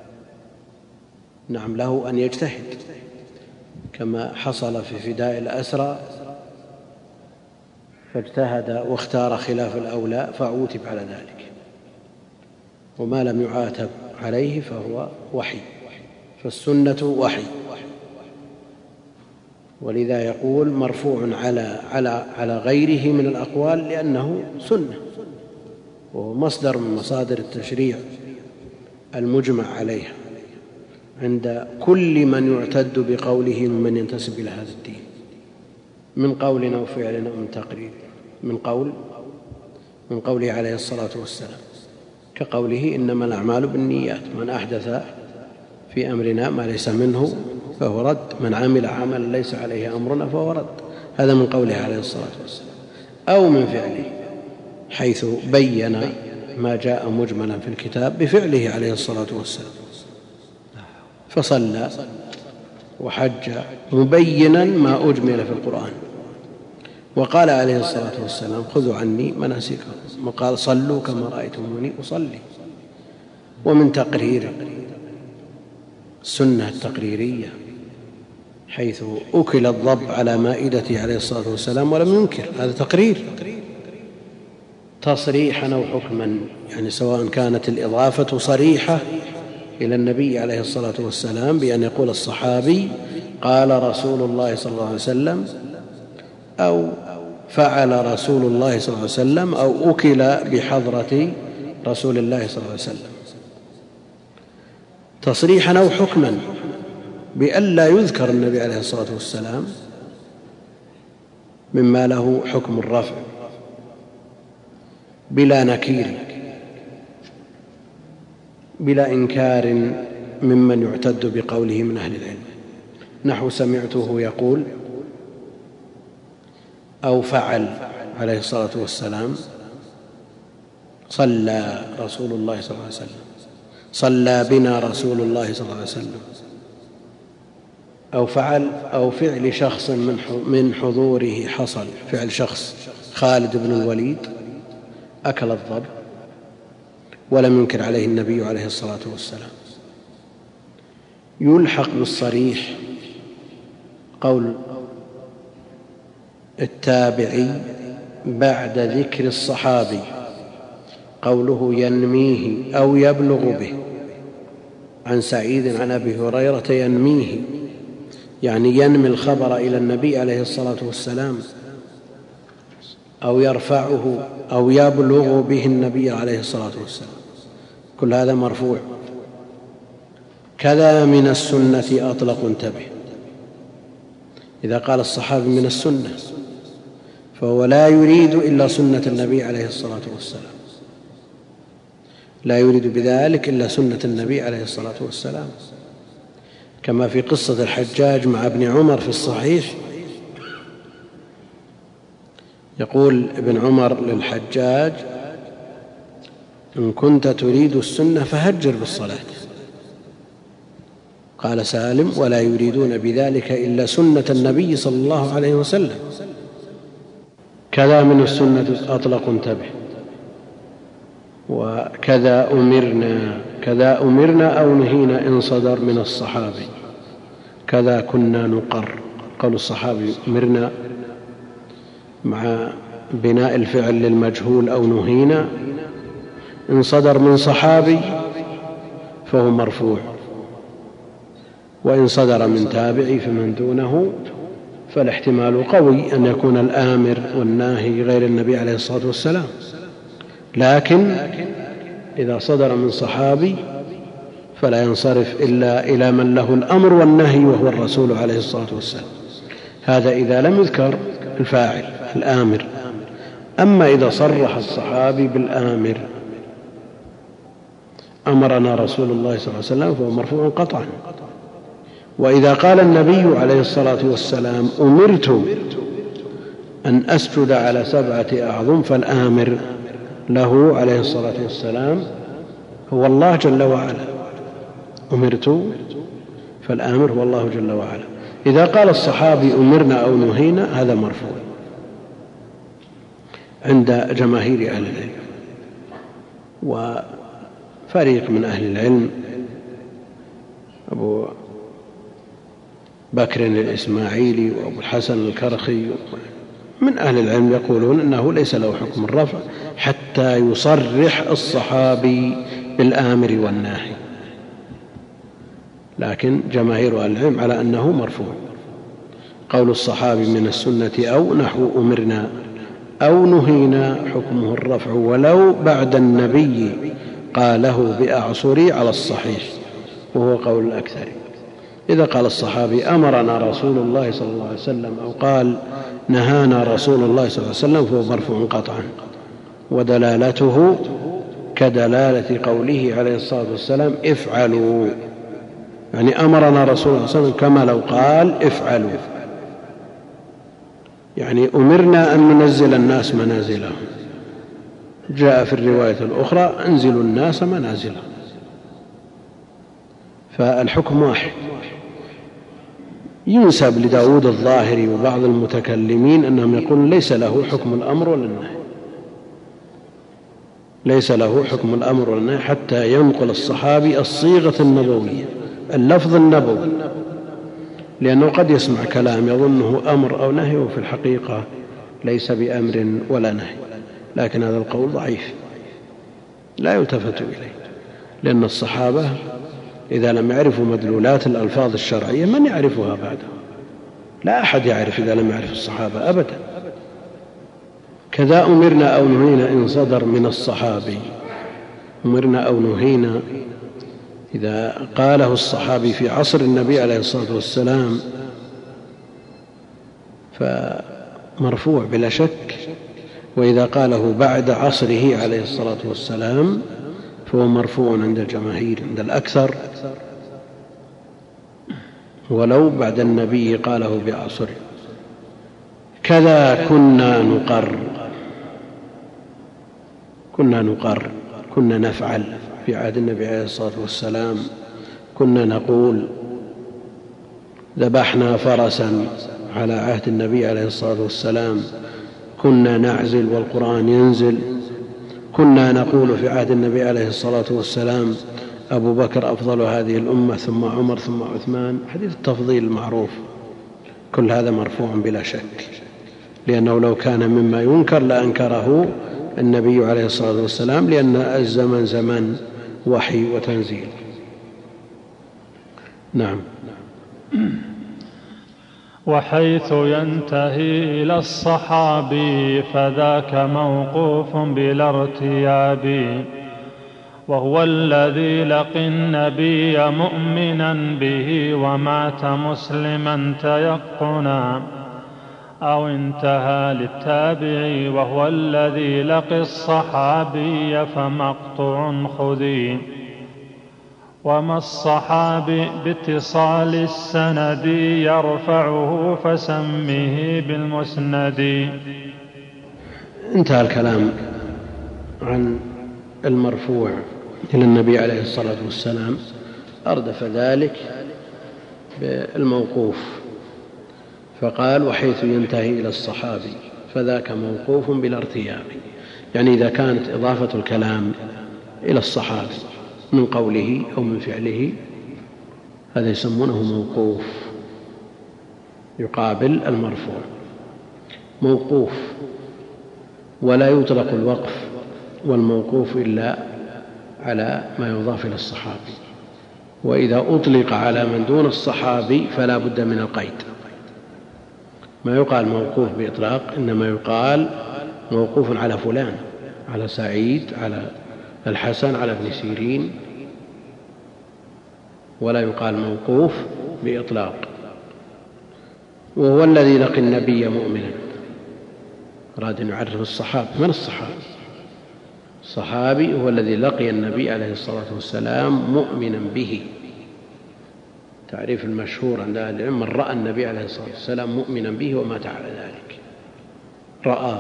نعم، له أن يجتهد، كما حصل في فداء الأسرى، فاجتهد واختار خلاف الأولى فعوتب على ذلك، وما لم يعاتب عليه فهو وحي، فالسنة وحي. ولذا يقول مرفوع على غيره من الأقوال، لأنه سنة، وهو مصدر من مصادر التشريع المجمع عليها عند كل من يعتد بقوله ممن ينتسب إلى هذا الدين، من قول أو فعل أو من تقرير، من قوله عليه الصلاة والسلام، كقوله إنما الأعمال بالنيات، من أحدث في أمرنا ما ليس منه فهو رد، من عمل عملا ليس عليه أمرنا فهو رد. هذا من قوله عليه الصلاة والسلام. أو من فعله، حيث بين ما جاء مجملا في الكتاب بفعله عليه الصلاة والسلام، فصلى وحج مبينا ما أجمل في القرآن. وقال عليه الصلاة والسلام: خذوا عني مناسككم، وقال: صلوا كما رأيتموني أصلي. ومن تقرير السنة التقريرية، حيث أكل الضب على مائدته عليه الصلاة والسلام ولم ينكر، هذا تقرير تصريحا أو حكما، يعني سواء كانت الإضافة صريحة إلى النبي عليه الصلاة والسلام بأن يقول الصحابي: قال رسول الله صلى الله عليه وسلم، أو فعل رسول الله صلى الله عليه وسلم، أو أكل بحضرة رسول الله صلى الله عليه وسلم، تصريحا أو حكما، بألا يذكر النبي عليه الصلاة والسلام مما له حكم الرفع بلا نكير، بلا إنكار ممن يعتد بقوله من أهل العلم، نحو سمعته يقول أو فعل عليه الصلاة والسلام: صلى رسول الله صلى الله عليه وسلم، صلى بنا رسول الله صلى الله عليه وسلم. أو فعل أو فعل شخص من حضوره حصل، فعل شخص خالد بن الوليد أكل الضب ولم ينكر عليه النبي عليه الصلاة والسلام. يلحق بالصريح قول التابعي بعد ذكر الصحابي، قوله: ينميه أو يبلغ به. عن سعيد عن أبي هريرة: ينميه، يعني ينمي الخبر إلى النبي عليه الصلاة والسلام، أو يرفعه أو يبلغ به النبي عليه الصلاة والسلام، كل هذا مرفوع. كذا من السنة أطلق، انتبه، إذا قال الصحابي من السنة فهو لا يريد إلا سنة النبي عليه الصلاة والسلام، لا يريد بذلك إلا سنة النبي عليه الصلاة والسلام، كما في قصة الحجاج مع ابن عمر في الصحيح، يقول ابن عمر للحجاج: إن كنت تريد السنة فهجر بالصلاة. قال سالم: ولا يريدون بذلك إلا سنة النبي صلى الله عليه وسلم. كذا من السنة أطلق، انتبه. وكذا أمرنا، كذا أمرنا أو نهينا إن صدر من الصحابي، كذا كنا نقر. قول الصحابي أمرنا مع بناء الفعل للمجهول أو نهينا، إن صدر من صحابي فهو مرفوع، وإن صدر من تابعي فمن دونه فالاحتمال قوي أن يكون الآمر والناهي غير النبي عليه الصلاة والسلام. لكن إذا صدر من صحابي فلا ينصرف إلا إلى من له الأمر والنهي وهو الرسول عليه الصلاة والسلام. هذا إذا لم يذكر الفاعل الآمر. أما إذا صرح الصحابي بالآمر: أمرنا رسول الله صلى الله عليه وسلم، فهو مرفوع قطعا. وإذا قال النبي عليه الصلاة والسلام: أمرت أن أسجد على 7 أعظم، فالآمر له عليه الصلاة والسلام هو الله جل وعلا. أمرت، فالآمر هو الله جل وعلا. إذا قال الصحابي أمرنا أو نهينا هذا مرفوع عند جماهير أهل العلم. وفريق من أهل العلم أبو بكر الإسماعيلي وأبو الحسن الكرخي من أهل العلم يقولون إنه ليس له حكم الرفع حتى يصرح الصحابي بالآمر والناهي، لكن جماهير أهل العلم على أنه مرفوع. قول الصحابي من السنة أو نحو أمرنا أو نهينا حكمه الرفع ولو بعد النبي قاله بأعصري على الصحيح، وهو قول الأكثر. إذا قال الصحابي أمرنا رسول الله صلى الله عليه وسلم أو قال نهانا رسول الله صلى الله عليه وسلم فهو مرفوع قطعا، ودلالته كدلالة قوله عليه الصلاة والسلام افعلوا، يعني أمرنا رسول الله صلى الله عليه وسلم كما لو قال افعلوا، يعني أمرنا أن ننزل الناس منازلهم. جاء في الرواية الأخرى انزلوا الناس منازلهم، فالحكم واحد. ينسب لداود الظاهري وبعض المتكلمين أنهم يقولون ليس له حكم الأمر ولا النهي، ليس له حكم الأمر ولا النهي حتى ينقل الصحابي الصيغة النبوية، اللفظ النبوي، لأنه قد يسمع كلام يظنه أمر أو نهي وفي الحقيقة ليس بأمر ولا نهي. لكن هذا القول ضعيف لا يلتفت إليه، لأن الصحابة إذا لم يعرفوا مدلولات الألفاظ الشرعية من يعرفها بعده؟ لا أحد يعرف إذا لم يعرف الصحابة أبدا. كذا أمرنا أو نهينا إن صدر من الصحابي، أمرنا أو نهينا إذا قاله الصحابي في عصر النبي عليه الصلاة والسلام فمرفوع بلا شك، وإذا قاله بعد عصره عليه الصلاة والسلام فهو مرفوع عند الجماهير، عند الأكثر، ولو بعد النبي قاله بعصره. كذا كنا نقر، كنا نفعل في عهد النبي عليه الصلاة والسلام، كنا نقول ذبحنا فرسا على عهد النبي عليه الصلاة والسلام، كنا نعزل والقرآن ينزل، كنا نقول في عهد النبي عليه الصلاة والسلام أبو بكر أفضل هذه الأمة ثم عمر ثم عثمان، حديث التفضيل المعروف. كل هذا مرفوع بلا شك، لأنه لو كان مما ينكر لأنكره النبي عليه الصلاة والسلام، لأن الزمن زمن وحي وتنزيل. نعم. وحيث ينتهي إلى الصحابي فذاك موقوف بلا ارتياب، وهو الذي لقي النبي مؤمنا به ومات مسلما تيقنا، أو انتهى للتابعي وهو الذي لقي الصحابي فمقطوع خذي. وما الصحابي باتصال السند يرفعه فسمه بالمسند. انتهى الكلام عن المرفوع إلى النبي عليه الصلاة والسلام، أردف ذلك بالموقوف فقال وحيث ينتهي إلى الصحابي فذاك موقوف بلا ارتياب. يعني إذا كانت إضافة الكلام إلى الصحابي من قوله أو من فعله هذا يسمونه موقوف يقابل المرفوع. موقوف ولا يطلق الوقف والموقوف إلا على ما يضاف إلى الصحابي، وإذا أطلق على من دون الصحابي فلا بد من القيد. ما يقال موقوف بإطلاق، إنما يقال موقوف على فلان، على سعيد، على الحسن، على ابن سيرين، ولا يقال موقوف بإطلاق. وهو الذي لقي النبي مؤمنا، أراد أن يعرف الصحابي. من الصحابي؟ الصحابي هو الذي لقي النبي عليه الصلاة والسلام مؤمنا به. تعريف المشهور عند أهل العلم: من رأى النبي عليه الصلاة والسلام مؤمنا به ومات على ذلك. رأى،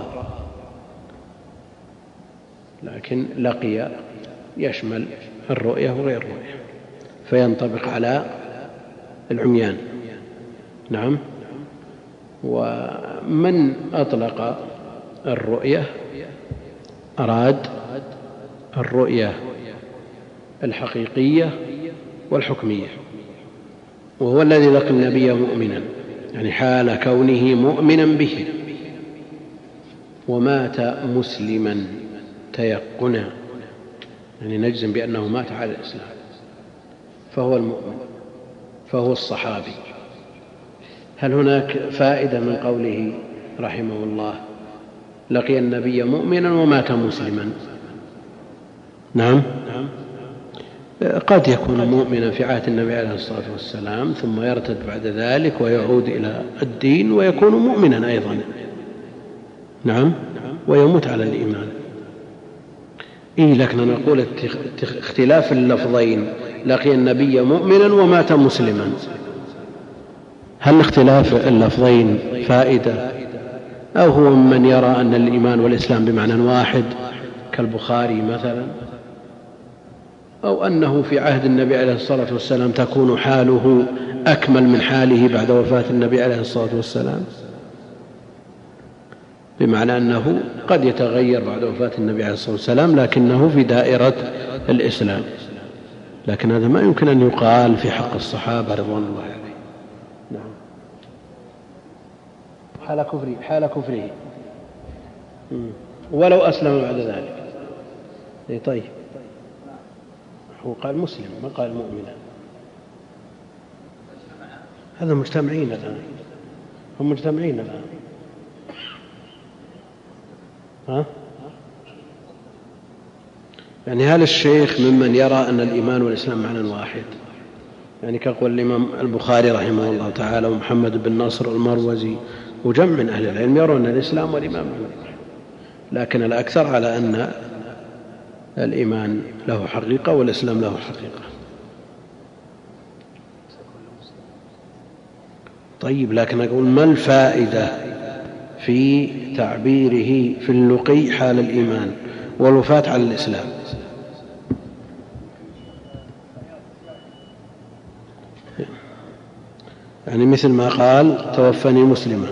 لكن لقي يشمل الرؤية وغير الرؤية، فينطبق على العميان. نعم. ومن أطلق الرؤية أراد الرؤية الحقيقية والحكمية. وهو الذي لقي النبي مؤمنا، يعني حال كونه مؤمنا به، ومات مسلما تيقنا، يعني نجزم بأنه مات على الإسلام، فهو المؤمن، فهو الصحابي. هل هناك فائدة من قوله رحمه الله لقي النبي مؤمنا ومات مسلما؟ نعم. قد يكون مؤمنا في عهد النبي عليه الصلاة والسلام ثم يرتد بعد ذلك ويعود إلى الدين ويكون مؤمنا أيضا. نعم. ويموت على الإيمان. لكن نقول اختلاف اللفظين: لقي النبي مؤمنا ومات مسلما، هل اختلاف اللفظين فائدة، أو هو من يرى أن الإيمان والإسلام بمعنى واحد كالبخاري مثلا، أو أنه في عهد النبي عليه الصلاة والسلام تكون حاله أكمل من حاله بعد وفاة النبي عليه الصلاة والسلام، بمعنى أنه قد يتغير بعد وفاة النبي عليه الصلاة والسلام لكنه في دائرة الإسلام. لكن هذا ما يمكن أن يقال في حق الصحابة رضوان الله عليهم. نعم. حال كفره ولو أسلم بعد ذلك. طيب، هو قال مسلم ما قال مؤمنا. هذا مجتمعين الآن، هم مجتمعين الآن. يعني هل الشيخ ممن يرى أن الإيمان والإسلام معنى واحد؟ يعني كقول الإمام البخاري رحمه الله تعالى ومحمد بن نصر المروزي وجمع من أهل العلم يرون الإسلام والإيمان معنى واحد، لكن الأكثر على أن الإيمان له حقيقة والإسلام له حقيقة. طيب، لكن أقول ما الفائدة في تعبيره في اللقي حال الإيمان والوفاة على الإسلام؟ يعني مثل ما قال توفني مسلما،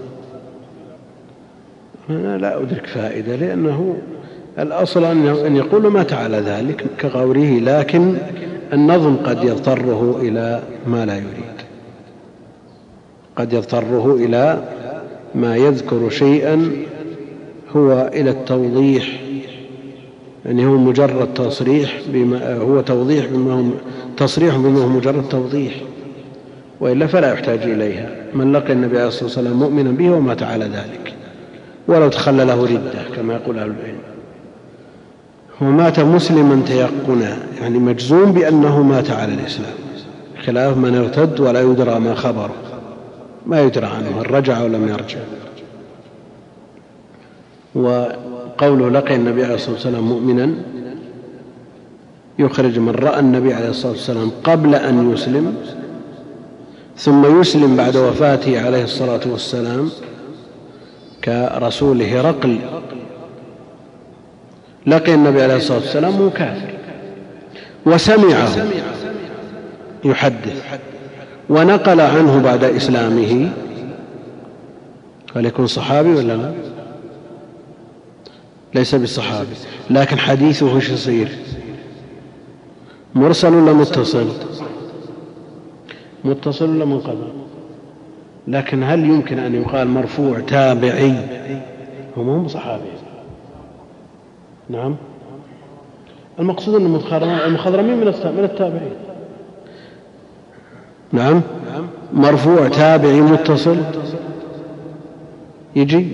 أنا لا أدرك فائدة، لأنه الأصل أن يقول مات على ذلك كقوله، لكن النظم قد يضطره إلى ما لا يريد، قد يضطره إلى ما يذكر شيئا هو إلى التوضيح، يعني هو مجرد تصريح بما هو توضيح، بما هو تصريح بما هو مجرد توضيح، وإلا فلا يحتاج إليها. من لقي النبي عليه الصلاة والسلام مؤمنا به ومات على ذلك ولو تخلله ردة كما يقول أهل العلم، ومات مسلما تيقنا، يعني مجزوم بأنه مات على الإسلام، خلاف من ارتد ولا يدرى ما خبره. ما يدرى عنه هل رجع أو لم يرجع. وقوله لقي النبي عليه الصلاة والسلام مؤمنا يخرج من رأى النبي عليه الصلاة والسلام قبل أن يسلم ثم يسلم بعد وفاته عليه الصلاة والسلام كرسول هرقل. لقي النبي عليه الصلاة والسلام وهو كافر وسمعه يحدث ونقل عنه بعد إسلامه، هل يكون صحابي ولا لا؟ ليس بالصحابي، لكن حديثه وش يصير؟ مرسل ولا متصل؟ متصل ولا منقطع؟ لكن هل يمكن أن يقال مرفوع تابعي؟ هم صحابي. نعم، المقصود أن المخضرمين من التابعين. نعم، مرفوع تابعي متصل يجي.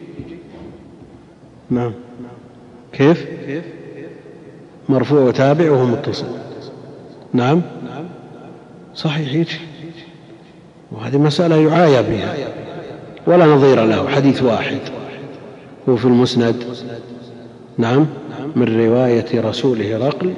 نعم، كيف؟ مرفوع وتابع وهو متصل. نعم صحيح يجي، وهذه مسألة يعايى بها ولا نظير له. حديث واحد هو في المسند، نعم، من رواية رسول هرقل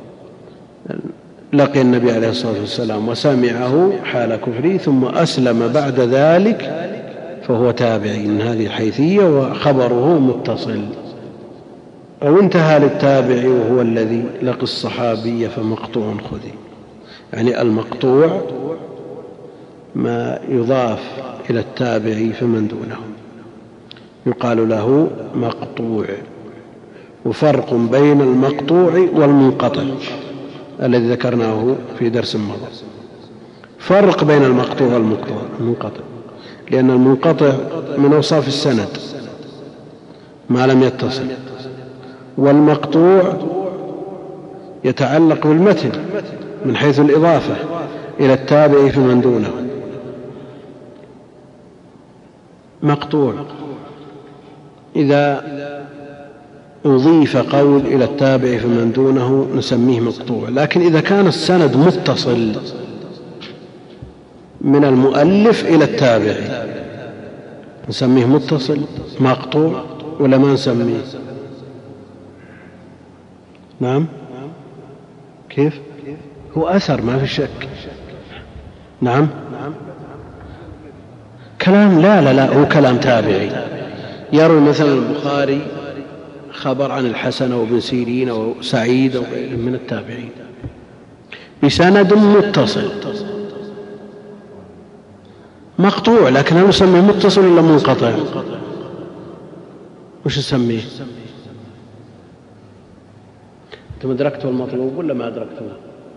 لقي النبي عليه الصلاة والسلام وسمعه حال كفره ثم أسلم بعد ذلك فهو تابعي من هذه الحيثية وخبره متصل. أو انتهى للتابع وهو الذي لقي الصحابي فمقطوع خذي. يعني المقطوع ما يضاف إلى التابع فمن دونه يقال له مقطوع. وفرق بين المقطوع والمنقطع الذي ذكرناه في درس مضى، فرق بين المقطوع والمنقطع، لأن المنقطع من أوصاف السند ما لم يتصل، والمقطوع يتعلق بالمتن من حيث الإضافة إلى التابع فمن دونه. مقطوع إذا أضيف قول إلى التابع فمن دونه نسميه مقطوع، لكن إذا كان السند متصل من المؤلف إلى التابع نسميه متصل مقطوع ولا ما نسميه؟ نعم، كيف؟ هو أثر ما في شك. نعم، كلام لا هو كلام تابعي. يروي مثلا البخاري خبر عن الحسن أو ابن سيرين أو سعيد أو غيرهم من التابعين بسند متصل مقطوع، لكن هل نسميه متصل ولا منقطع؟ وش نسميه؟ أنتم أدركتوا المطلوب ولا ما أدركتوه؟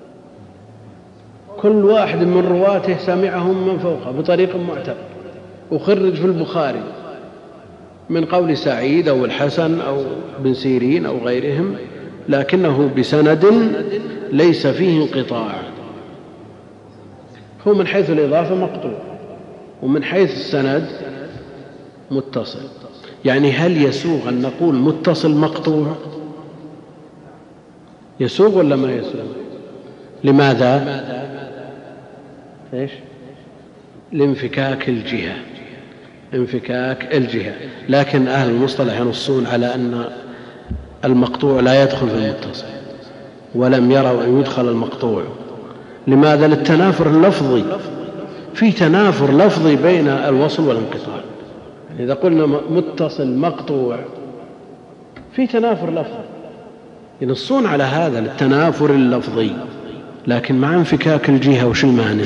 كل واحد من رواته سمعهم من فوقه بطريق معتبر وخرج في البخاري من قول سعيد أو الحسن أو ابن سيرين أو غيرهم، لكنه بسند ليس فيه انقطاع. هو من حيث الإضافة مقطوع ومن حيث السند متصل. يعني هل يسوغ أن نقول متصل مقطوع؟ يسوغ ولا ما يسوغ؟ لماذا؟ إيش؟ لانفكاك الجهة، انفكاك الجهة. لكن أهل المصطلح ينصون على أن المقطوع لا يدخل في المتصل، ولم يروا أن يدخل المقطوع. لماذا؟ للتنافر اللفظي، في تنافر لفظي بين الوصل والانقطاع. يعني إذا قلنا متصل مقطوع في تنافر لفظي، ينصون على هذا للتنافر اللفظي، لكن مع انفكاك الجهة وش المانع؟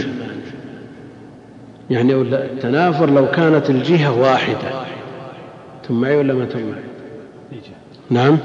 يعني التنافر لو كانت الجهة واحدة. ثم معي ولا ما تم؟ نعم،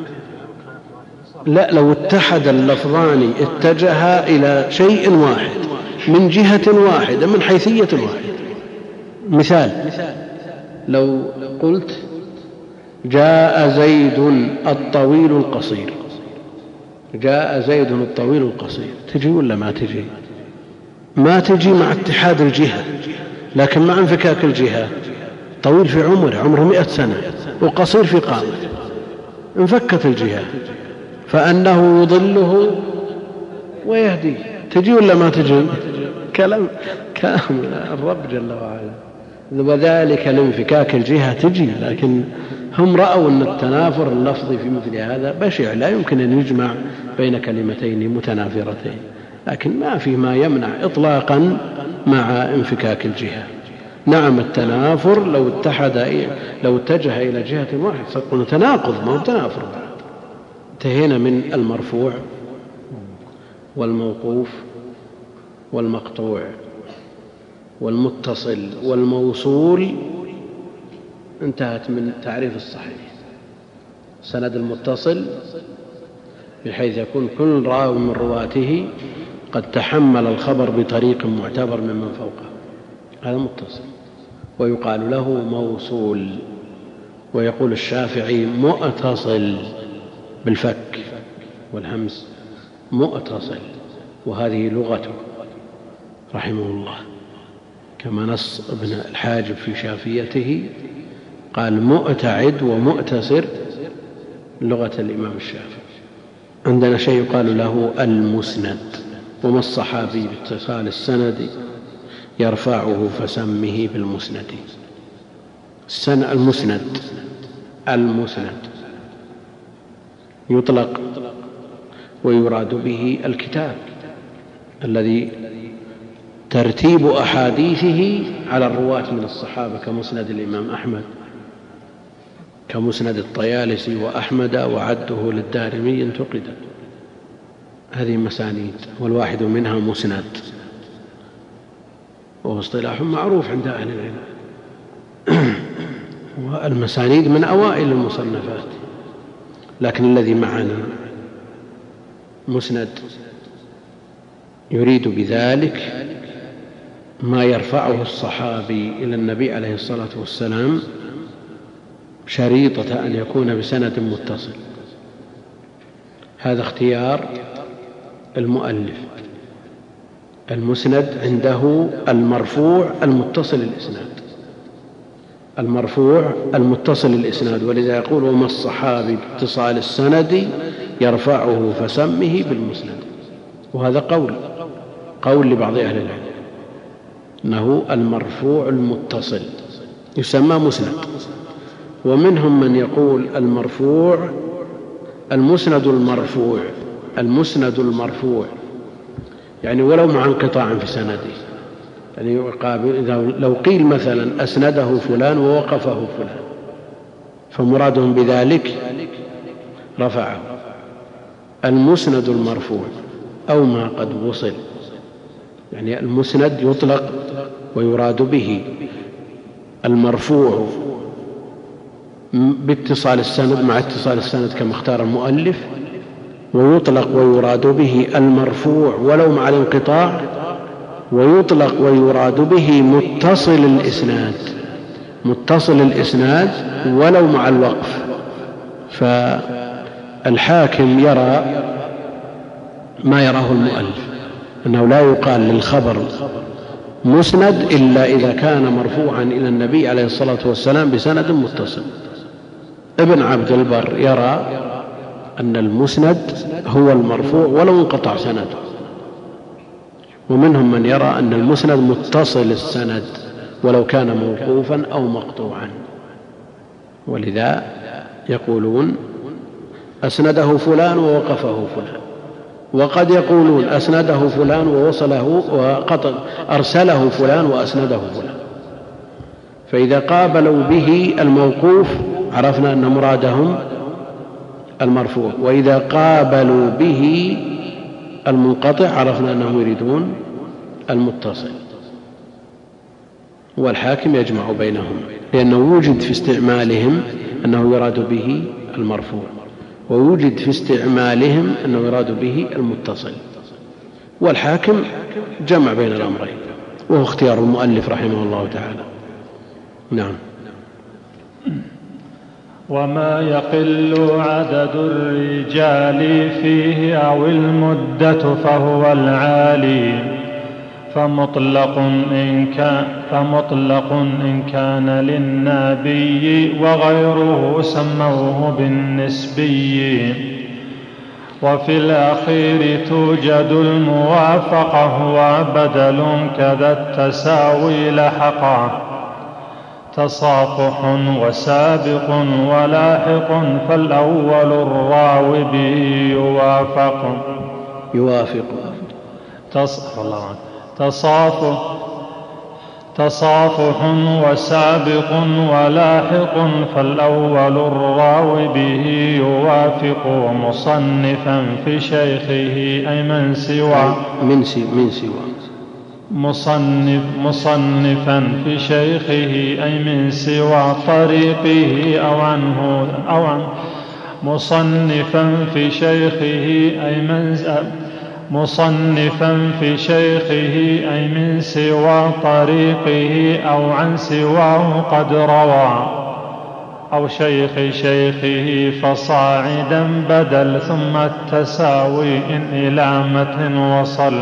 لا، لو اتحد اللفظان اتجها إلى شيء واحد من جهة واحدة من حيثية واحدة. مثال، لو قلت جاء زيد الطويل القصير، جاء زيد الطويل القصير، تجي ولا ما تجي؟ ما تجي مع اتحاد الجهة، لكن مع انفكاك الجهة. طويل في عمره 100 سنة وقصير في قامته، انفكت الجهة فأنه يضله ويهديه، تجي ولا ما تجي؟ كلام الرب جل وعلا. وذلك الانفكاك الجهة تجي، لكن هم رأوا أن التنافر اللفظي في مثل هذا بشع، لا يمكن أن يجمع بين كلمتين متنافرتين، لكن ما في ما يمنع إطلاقا مع انفكاك الجهة. نعم التنافر لو اتجه إلى جهة واحدة فقلنا تناقض، ما هو تنافر. انتهينا من المرفوع والموقوف والمقطوع والمتصل والموصول، انتهت من تعريف الصحيح. سند المتصل بحيث يكون كل راوي من رواته قد تحمل الخبر بطريق معتبر ممن فوقه، هذا متصل، ويقال له موصول. ويقول الشافعي مؤتصل بالفك والهمس، مؤتصل، وهذه لغته رحمه الله، كما نص ابن الحاجب في شافيته قال مؤتعد ومؤتسر لغة الإمام الشافعي. عندنا شيء يقال له المسند، وما الصحابي باتصال السند يرفعه فسمه بالمسند. المسند يطلق ويراد به الكتاب الذي ترتيب أحاديثه على الرواة من الصحابة، كمسند الإمام أحمد، كمسند الطيالسي وأحمد، وعده للدارمي انتقد. هذه مسانيد، والواحد منها مسند، وهو اصطلاح معروف عند أهل العلم. والمسانيد من أوائل المصنفات، لكن الذي معنا مسند يريد بذلك ما يرفعه الصحابي إلى النبي عليه الصلاة والسلام شريطة أن يكون بسند متصل. هذا اختيار المؤلف. المسند عنده المرفوع المتصل الإسناد، المرفوع المتصل الإسناد، ولذا يقول وما الصحابي باتصال السند يرفعه فسمه بالمسند. وهذا قول لبعض أهل العلم أنه المرفوع المتصل يسمى مسند. ومنهم من يقول المرفوع المسند المرفوع يعني ولو مع انقطاع في سنده، يعني لو قيل مثلا أسنده فلان ووقفه فلان فمرادهم بذلك رفعه. المسند المرفوع أو ما قد وصل، يعني المسند يطلق ويراد به المرفوع باتصال السند مع اتصال السند كما اختار المؤلف، ويطلق ويراد به المرفوع ولو مع الانقطاع، ويطلق ويراد به متصل الإسناد ولو مع الوقف. فالحاكم يرى ما يراه المؤلف، أنه لا يقال للخبر مسند إلا إذا كان مرفوعا إلى النبي عليه الصلاة والسلام بسند متصل. ابن عبد البر يرى أن المسند هو المرفوع ولو انقطع سنده، ومنهم من يرى أن المسند متصل السند ولو كان موقوفا أو مقطوعا. ولذا يقولون أسنده فلان ووقفه فلان، وقد يقولون أسنده فلان ووصله أرسله فلان وأسنده فلان. فإذا قابلوا به الموقوف عرفنا أن مرادهم المرفوع، وإذا قابلوا به المنقطع عرفنا أنهم يريدون المتصل. والحاكم يجمع بينهم، لأنه يوجد في استعمالهم أنه يراد به المرفوع، ويوجد في استعمالهم أنه يراد به المتصل، والحاكم جمع بين الأمرين، وهو اختيار المؤلف رحمه الله تعالى. نعم. وما يقل عدد الرجال فيه أو المدة فهو العالي، فمطلق إن كان للنبي وغيره سموه بالنسبي، وفي الأخير توجد الموافقة وبدل كذا التساوي لحقا، تصافح وسابق ولاحق، فالأول الراوي به يوافق تصافح وسابق ولاحق، فالأول الراوي به يوافق، مصنفا في شيخه أي من سوى مصنفا في شيخه أي من سوى طريقه أو عنه مصنفا في شيخه أي من سوى طريقه أو عن سواه قد روى، أو شيخه فصاعدا بدل، ثم التساوي إن إلى متن وصل،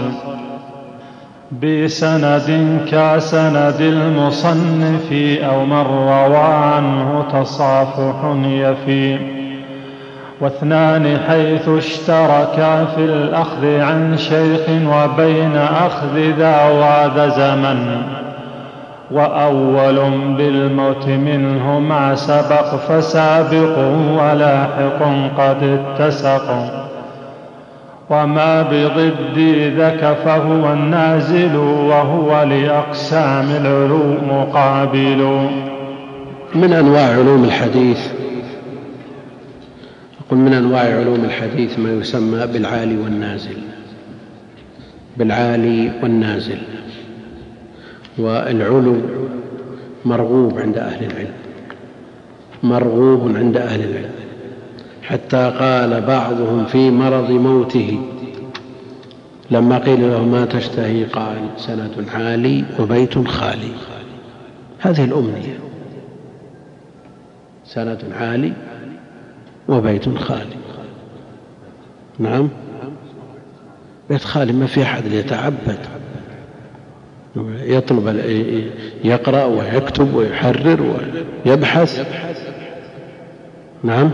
بسند كسند المصنف أو من روى عنه تصافح يفي، واثنان حيث اشتركا في الأخذ عن شيخ، وبين أخذ ذا وذا زمن، وأول بالموت منه مع سبق، فسابق ولاحق قد اتسق، وما بضد ذاك فهو النازل، وهو لأقسام العلوم مقابل. من أنواع علوم الحديث، أقول من أنواع علوم الحديث ما يسمى بالعالي والنازل. والعلو مرغوب عند أهل العلم، حتى قال بعضهم في مرض موته لما قيل له ما تشتهي؟ قال سند عالي وبيت خالي. هذه الأمنية، سند عالي وبيت خالي. نعم، بيت خالي ما في أحد يتعبد يطلب يقرأ ويكتب ويحرر ويبحث. نعم،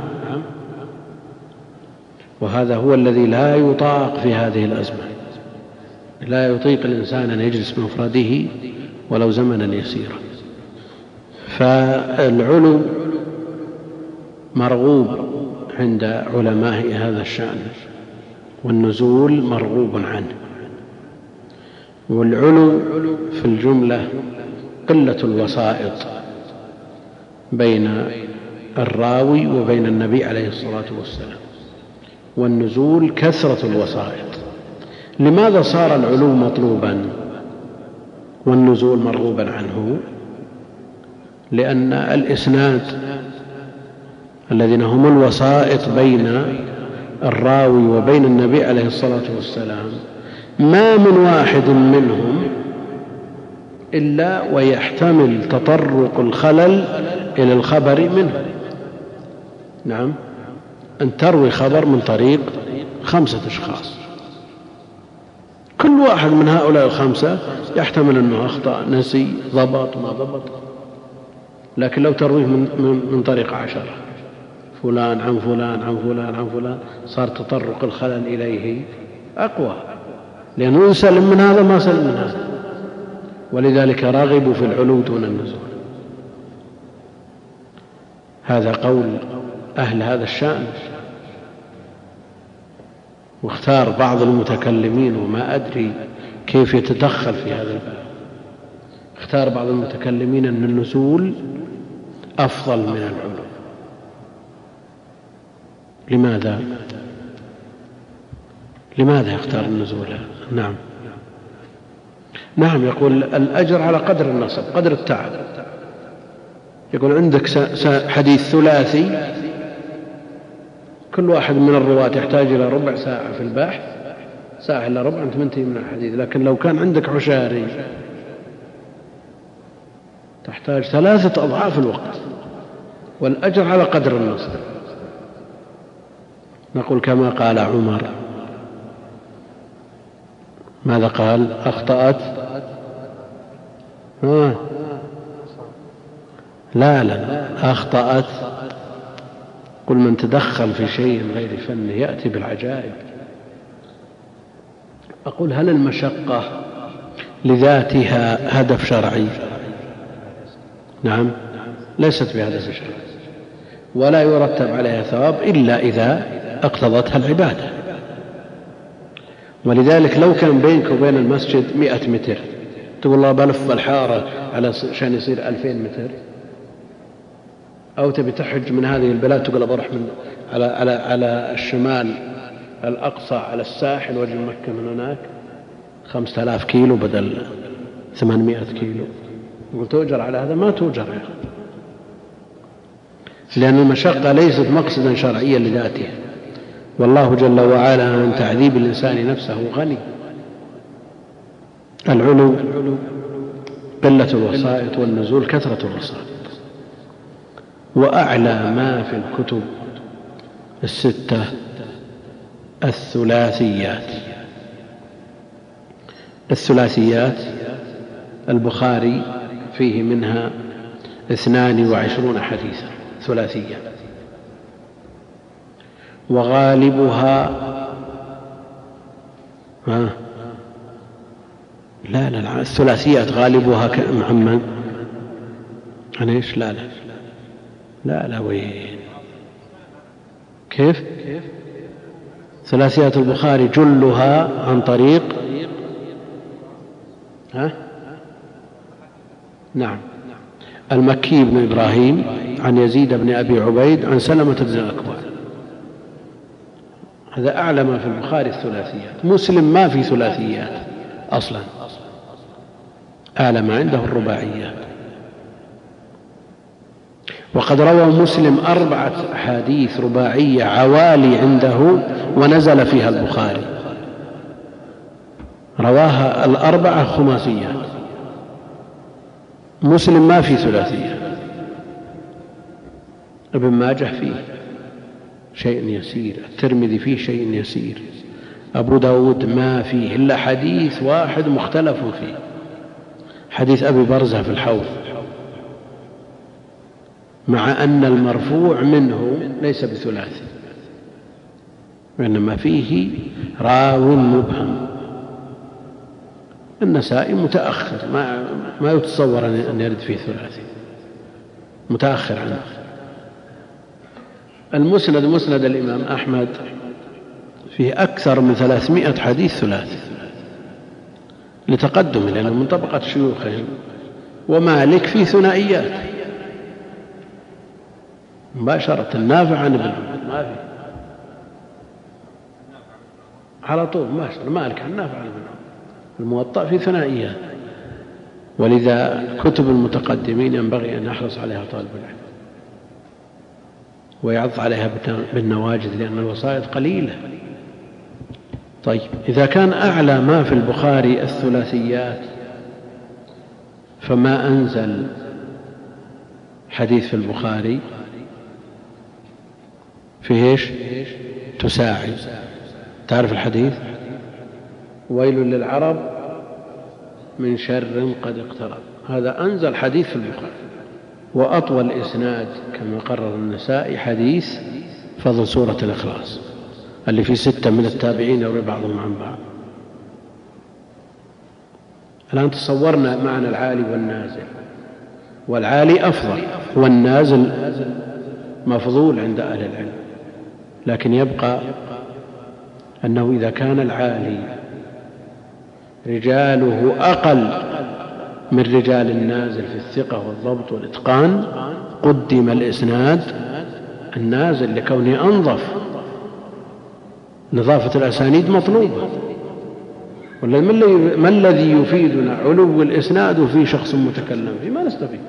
وهذا هو الذي لا يطاق في هذه الأزمة. لا يطيق الإنسان أن يجلس بمفرده ولو زمنا يسيرا. فالعلو مرغوب عند علماء هذا الشأن، والنزول مرغوب عنه. والعلو في الجملة قلة الوسائط بين الراوي وبين النبي عليه الصلاة والسلام، والنزول كثرة الوسائط. لماذا صار العلو مطلوبا والنزول مرغوبا عنه؟ لأن الإسناد الذين هم الوسائط بين الراوي وبين النبي عليه الصلاة والسلام ما من واحد منهم إلا ويحتمل تطرق الخلل إلى الخبر منه. نعم، أن تروي خبر من طريق 5 أشخاص، كل واحد من هؤلاء 5 يحتمل أنه أخطأ، نسي، ضبط، ما ضبط. لكن لو ترويه من طريق 10، فلان عن فلان عن فلان عن فلان، صار تطرق الخلل إليه أقوى، لأنه إن سلم من هذا ما سلم من هذا. ولذلك راغبوا في العلو دون النزول. هذا قول أهل هذا الشأن. واختار بعض المتكلمين، وما أدري كيف يتدخل في هذا الباب، اختار بعض المتكلمين أن النزول أفضل من العلو. لماذا يختار النزول؟ نعم، يقول الأجر على قدر النصب، قدر التعب. يقول عندك حديث ثلاثي، كل واحد من الرواة يحتاج إلى ربع ساعة في البحث، ساعة إلا ربع أنت منتهي من الحديث. لكن لو كان عندك عشاري تحتاج 3 أضعاف الوقت، والأجر على قدر النصب. نقول كما قال عمر. ماذا قال؟ أخطأت؟ لا أخطأت قل من تدخل في شيء غير فنه يأتي بالعجائب. أقول هل المشقة لذاتها هدف شرعي؟ نعم، ليست بهدف شرعي، ولا يرتب عليها ثواب إلا إذا اقتضتها العبادة. ولذلك لو كان بينك وبين المسجد 100 متر تقول الله بلف الحارة علشان يصير 2000 متر، أو تبي تحج من هذه البلاد تقول بروح من على الشمال الأقصى على الساحل وجه مكة من هناك 5000 كيلو بدل 800 كيلو، وتؤجر على هذا؟ ما تؤجر يا أخي، لأن المشقة ليست مقصدا شرعيا لذاتها، والله جل وعلا عن تعذيب الإنسان نفسه غني. العلو قلة الوسائط، والنزول كثرة الوسائط. وأعلى ما في الكتب الستة الثلاثيات البخاري فيه منها 22 حديثا ثلاثية، وغالبها لا الثلاثيات غالبها محمد عن ايش؟ لا وين كيف ثلاثيات البخاري جلها عن طريق نعم المكي بن إبراهيم عن يزيد بن أبي عبيد عن سلمة بن الأكوع. هذا أعلى ما في البخاري الثلاثيات. مسلم ما في ثلاثيات أصلا، أعلى ما عنده الرباعيات. وقد روى مسلم 4 أحاديث رباعية عوالي عنده ونزل فيها البخاري، رواها 4 خماسيات. مسلم ما في ثلاثية. ابن ماجه فيه شيء يسير، الترمذي فيه شيء يسير، أبو داود ما فيه إلا حديث واحد مختلف فيه، حديث أبي برزة في الحوض، مع أن المرفوع منه ليس بثلاثي، وإنما فيه راو مبهم. النسائي متأخر، ما يتصور أن يرد فيه ثلاثي، متأخر عنه. المسند مسند الإمام أحمد فيه أكثر من 300 حديث ثلاثي لتقدم، لأنه من طبقة شيوخهم. ومالك فيه ثنائيات مباشرة، نافع عن ابن عمر ما فيه على طول مباشرة، مالك عن نافع عن ابن عمر. الموطأ في ثنائيات، ولذا كتب المتقدمين ينبغي أن يحرص عليها طالب العلم ويعض عليها بالنواجذ، لأن الوسائط قليلة. طيب، إذا كان أعلى ما في البخاري الثلاثيات، فما أنزل حديث في البخاري فيه ايش؟ تساعد. تعرف الحديث؟ ويل للعرب من شر قد اقترب، هذا أنزل حديث في البخاري. وأطول إسناد كما قرر النسائي حديث فضل سورة الإخلاص اللي فيه 6 من التابعين يروي بعضهم عن بعض. الآن تصورنا معنى العالي والنازل، والعالي أفضل والنازل مفضول عند أهل العلم، لكن يبقى أنه إذا كان العالي رجاله أقل من رجال النازل في الثقة والضبط والإتقان، قدم الإسناد النازل لكونه أنظف. نظافة الأسانيد مطلوبة. ما الذي يفيدنا علو الإسناد وفي شخص متكلم فيه؟ ما نستفيد،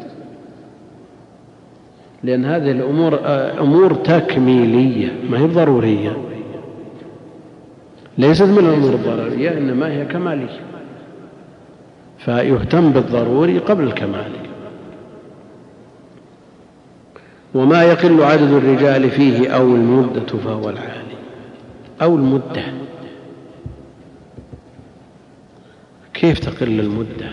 لأن هذه الأمور أمور تكميلية ما هي ضرورية، ليست من الأمور الضرورية، إنما هي كمالية، فيهتم بالضروري قبل الكمال. وما يقل عدد الرجال فيه أو المدة فهو العالي. أو المدة، كيف تقل المدة؟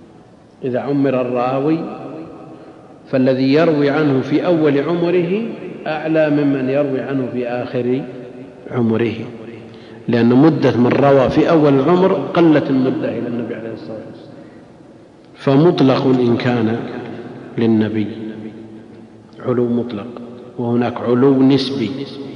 إذا عمر الراوي فالذي يروي عنه في أول عمره أعلى ممن يروي عنه في آخر عمره، لأن مدة من روى في أول العمر قلت المدة إلى النبي عليه الصلاة والسلام. فمطلق إن كان للنبي علو مطلق، وهناك علو نسبي.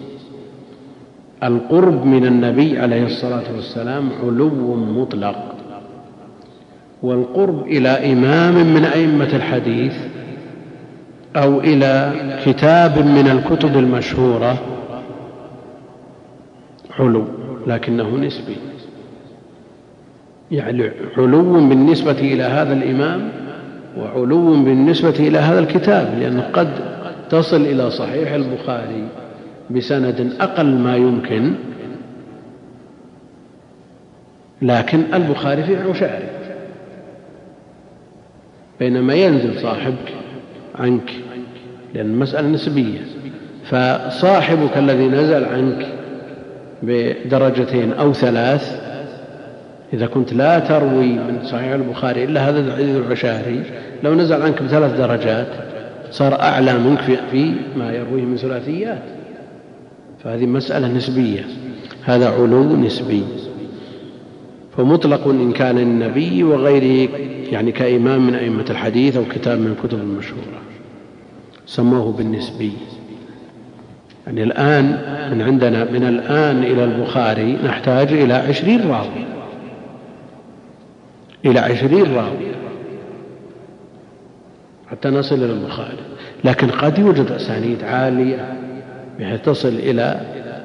القرب من النبي عليه الصلاة والسلام علو مطلق، والقرب إلى إمام من أئمة الحديث أو إلى كتاب من الكتب المشهورة علو، لكنه نسبي، يعني علو بالنسبة إلى هذا الإمام وعلو بالنسبة إلى هذا الكتاب، لأنه قد تصل إلى صحيح البخاري بسند أقل ما يمكن، لكن البخاري في عشاره، بينما ينزل صاحبك عنك، لأن المسألة نسبية. فصاحبك الذي نزل عنك بدرجتين أو ثلاث، إذا كنت لا تروي من صحيح البخاري إلا هذا الحديث العشاري، لو نزل عنك بثلاث درجات صار أعلى منك في ما يرويه من ثلاثيات. فهذه مسألة نسبية، هذا علو نسبي. فمطلق إن كان النبي وغيره، يعني كإمام من أئمة الحديث أو كتاب من الكتب المشهورة، سموه بالنسبي. يعني الآن من عندنا من الآن إلى البخاري نحتاج إلى 20 راوي، إلى 20 راوي حتى نصل إلى البخاري، لكن قد يوجد أسانيد عالية بحيث تصل إلى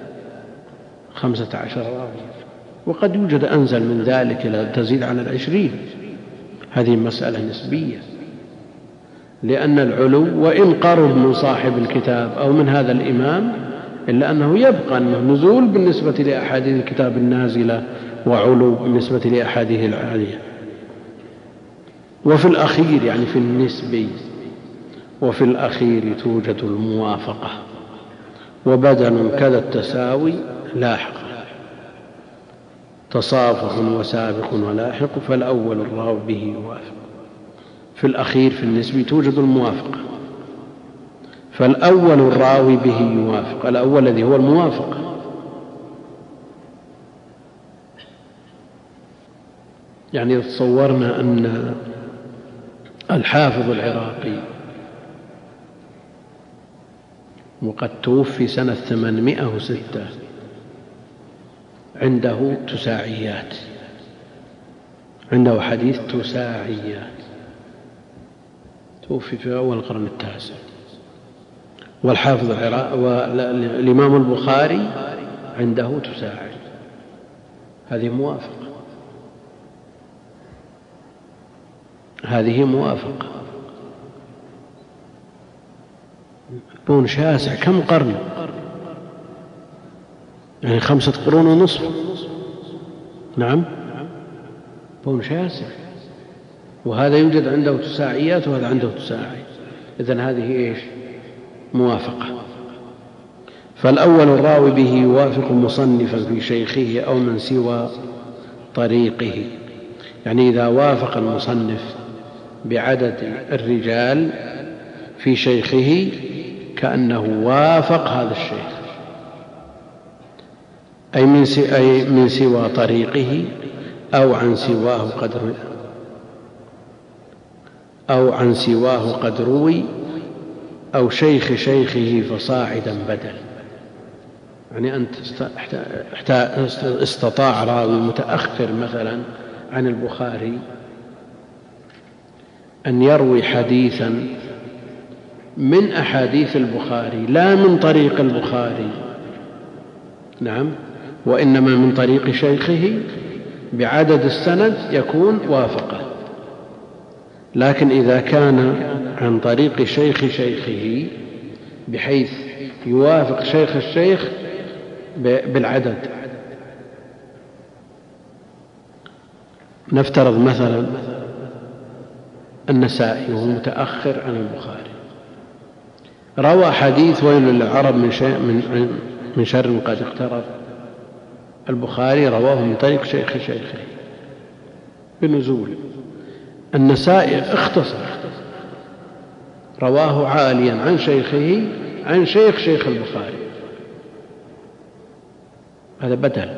15 راوي، وقد يوجد أنزل من ذلك إلى تزيد على 20. هذه مسألة نسبية، لأن العلو وإن قرب من صاحب الكتاب أو من هذا الإمام، إلا أنه يبقى أنه نزول بالنسبة لأحاديث الكتاب النازلة وعلو بالنسبة لأحاديث العالية. وفي الأخير، يعني في النسبي، وفي الأخير توجد الموافقة، وبدل كذا التساوي لاحق، تصافح وسابق ولاحق، فالأول الراوي به يوافق. في الأخير في النسبي توجد الموافقة، فالأول الراوي به يوافق، الأول الذي هو الموافقة. يعني تصورنا أن الحافظ العراقي وقد توفي سنة 806 عنده تساعيات، عنده حديث تساعيات، توفي في أول القرن التاسع. والحافظ والإمام البخاري عنده تساعي، هذه موافقة، هذه موافقة. كون شاسع كم قرن؟ يعني 5 قرون ونصف. نعم، كون شاسع، وهذا يوجد عنده تساعيات وهذا عنده تساعي، إذن هذه إيش؟ موافقة. فالأول الراوي به يوافق مصنفا في شيخه أو من سوى طريقه، يعني إذا وافق المصنف بعدد الرجال في شيخه كأنه وافق هذا الشيخ، أي من سوى طريقه أو عن سواه قد روي أو شيخ شيخه فصاعدا بدل. يعني أنت استطاع راوي متأخر مثلا عن البخاري أن يروي حديثا من أحاديث البخاري لا من طريق البخاري، نعم، وإنما من طريق شيخه بعدد السند يكون وافقه. لكن إذا كان عن طريق شيخ شيخه بحيث يوافق شيخ الشيخ بالعدد، نفترض مثلا النسائي وهو متأخر عن البخاري روى حديث ويل للعرب من شر قد اقترب، البخاري رواه من طريق شيخ شيخه بنزول. النسائي اختصر، رواه عاليا عن شيخه عن شيخ البخاري، هذا بدل.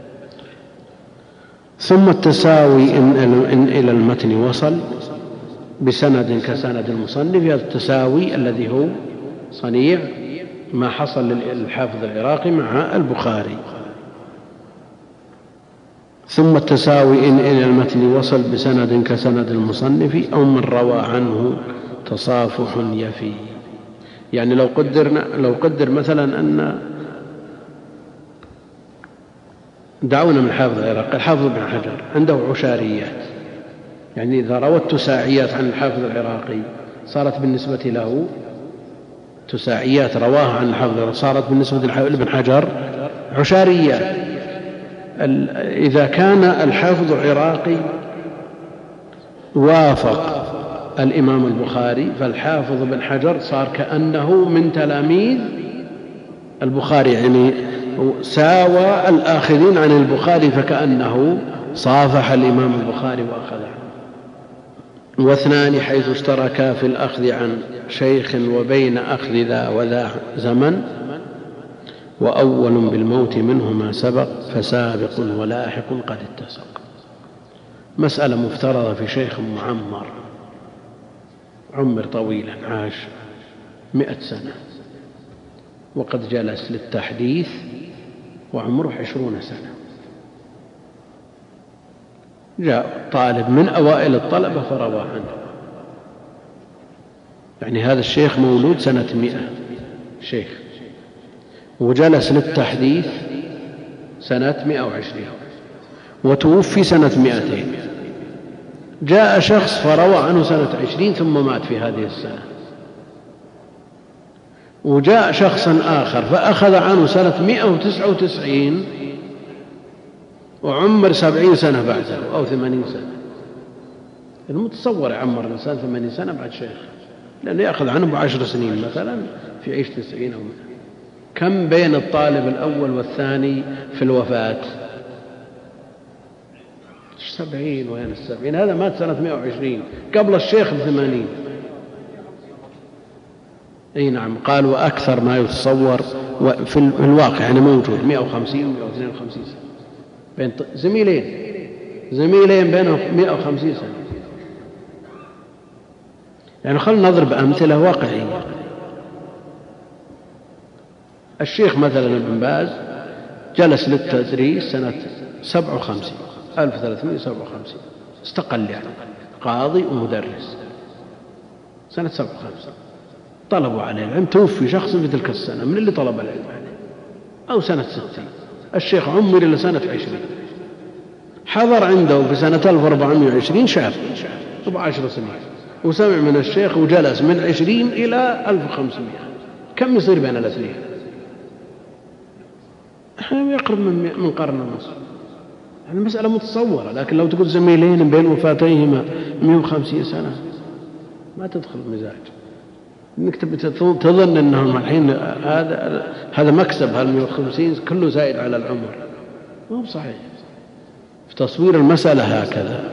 ثم التساوي إن إلى المتن وصل بسند كسند المصنف، هذا التساوي الذي هو صنيع ما حصل للحافظ العراقي مع البخاري. ثم التساوي إن إلى المتن وصل بسند كسند المصنف أو من روى عنه تصافح يفي. يعني لو قدر مثلا أن دعونا من الحافظ العراقي، الحافظ ابن حجر عنده عشاريات، يعني إذا روت تساعيات عن الحافظ العراقي صارت بالنسبة له تساعيات رواها عن الحافظ، صارت بالنسبة لابن حجر عشاريات. إذا كان الحافظ العراقي وافق الإمام البخاري فالحافظ ابن حجر صار كأنه من تلاميذ البخاري، يعني ساوى الآخذين عن البخاري فكأنه صافح الإمام البخاري وأخذ عنه. واثنان حيث اشتركا في الأخذ عن شيخ وبين أخذ ذا وذا زمن، وأول بالموت منهما سبق فسابق ولاحق قد اتسق. مسألة مفترضة في شيخ معمر عمر طويلا، عاش 100 سنة وقد جلس للتحديث وعمره 20 سنة. جاء طالب من أوائل الطلبة فروى عنه، يعني هذا الشيخ مولود سنة 100 شيخ، وجلس للتحديث سنة 120 وتوفي سنة 200. جاء شخص فروى عنه سنة 20 ثم مات في هذه السنة، وجاء شخص آخر فأخذ عنه سنة 199 وعمر 70 سنة بعده أو 80 سنة. المتصور عمر الإنسان 80 سنة بعد شيخ، لأنه يأخذ عنه ب10 سنين مثلا في عيش 90 أو 100. كم بين الطالب الأول والثاني في الوفاة؟ 70. وين 70؟ هذا مات سنة 120 قبل الشيخ ب80. أي نعم، قال وأكثر ما يتصور في الواقع يعني موجود 150 و152 سنة بين زميلين بينهم 150 سنة. يعني خلنا نضرب أمثلة واقعية. الشيخ مثلا ابن باز جلس للتدريس سنة 57 1357، استقل يعني قاضي ومدرس سنة 57. طلبوا عليه العلم، توفي شخص في تلك السنة من اللي طلب العلم عليه، أو سنة 60. الشيخ عمر إلى سنة 20، حضر عنده في سنة 1420 شاب ب10 سنين وسمع من الشيخ وجلس من 20 إلى 1500. كم يصير بين الاثنين؟ يقرب من قرن ونصف. يعني المسألة متصورة، لكن لو تقول زميلين بين وفاتيهما 150 سنة ما تدخل المزاج. انك تظن انهم الحين هذا مكسب، هال 150 كله زائد على العمر، ما هو صحيح. في تصوير المسألة هكذا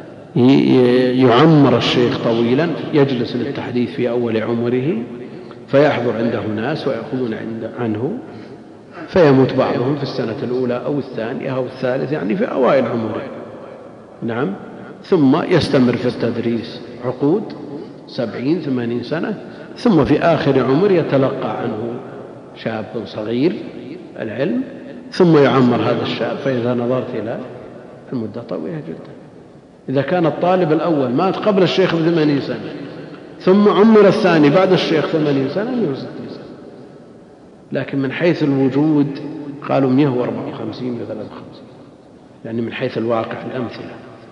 يعمر الشيخ طويلا، يجلس للتحديث في أول عمره فيحضر عنده ناس ويأخذون عنه، فيموت بعضهم في السنة الأولى أو الثانية أو الثالثة، يعني في أوائل عمره. نعم. ثم يستمر في التدريس عقود 70 80 سنة، ثم في آخر عمر يتلقى عنه شاب صغير العلم، ثم يعمر هذا الشاب. فإذا نظرت إلى المدة طويلة جدا. إذا كان الطالب الأول مات قبل الشيخ ب80 سنة، ثم عمر الثاني بعد الشيخ 80 سنة 160 سنة، لكن من حيث الوجود قالوا 154 و53، يعني من حيث الواقع الأمثلة.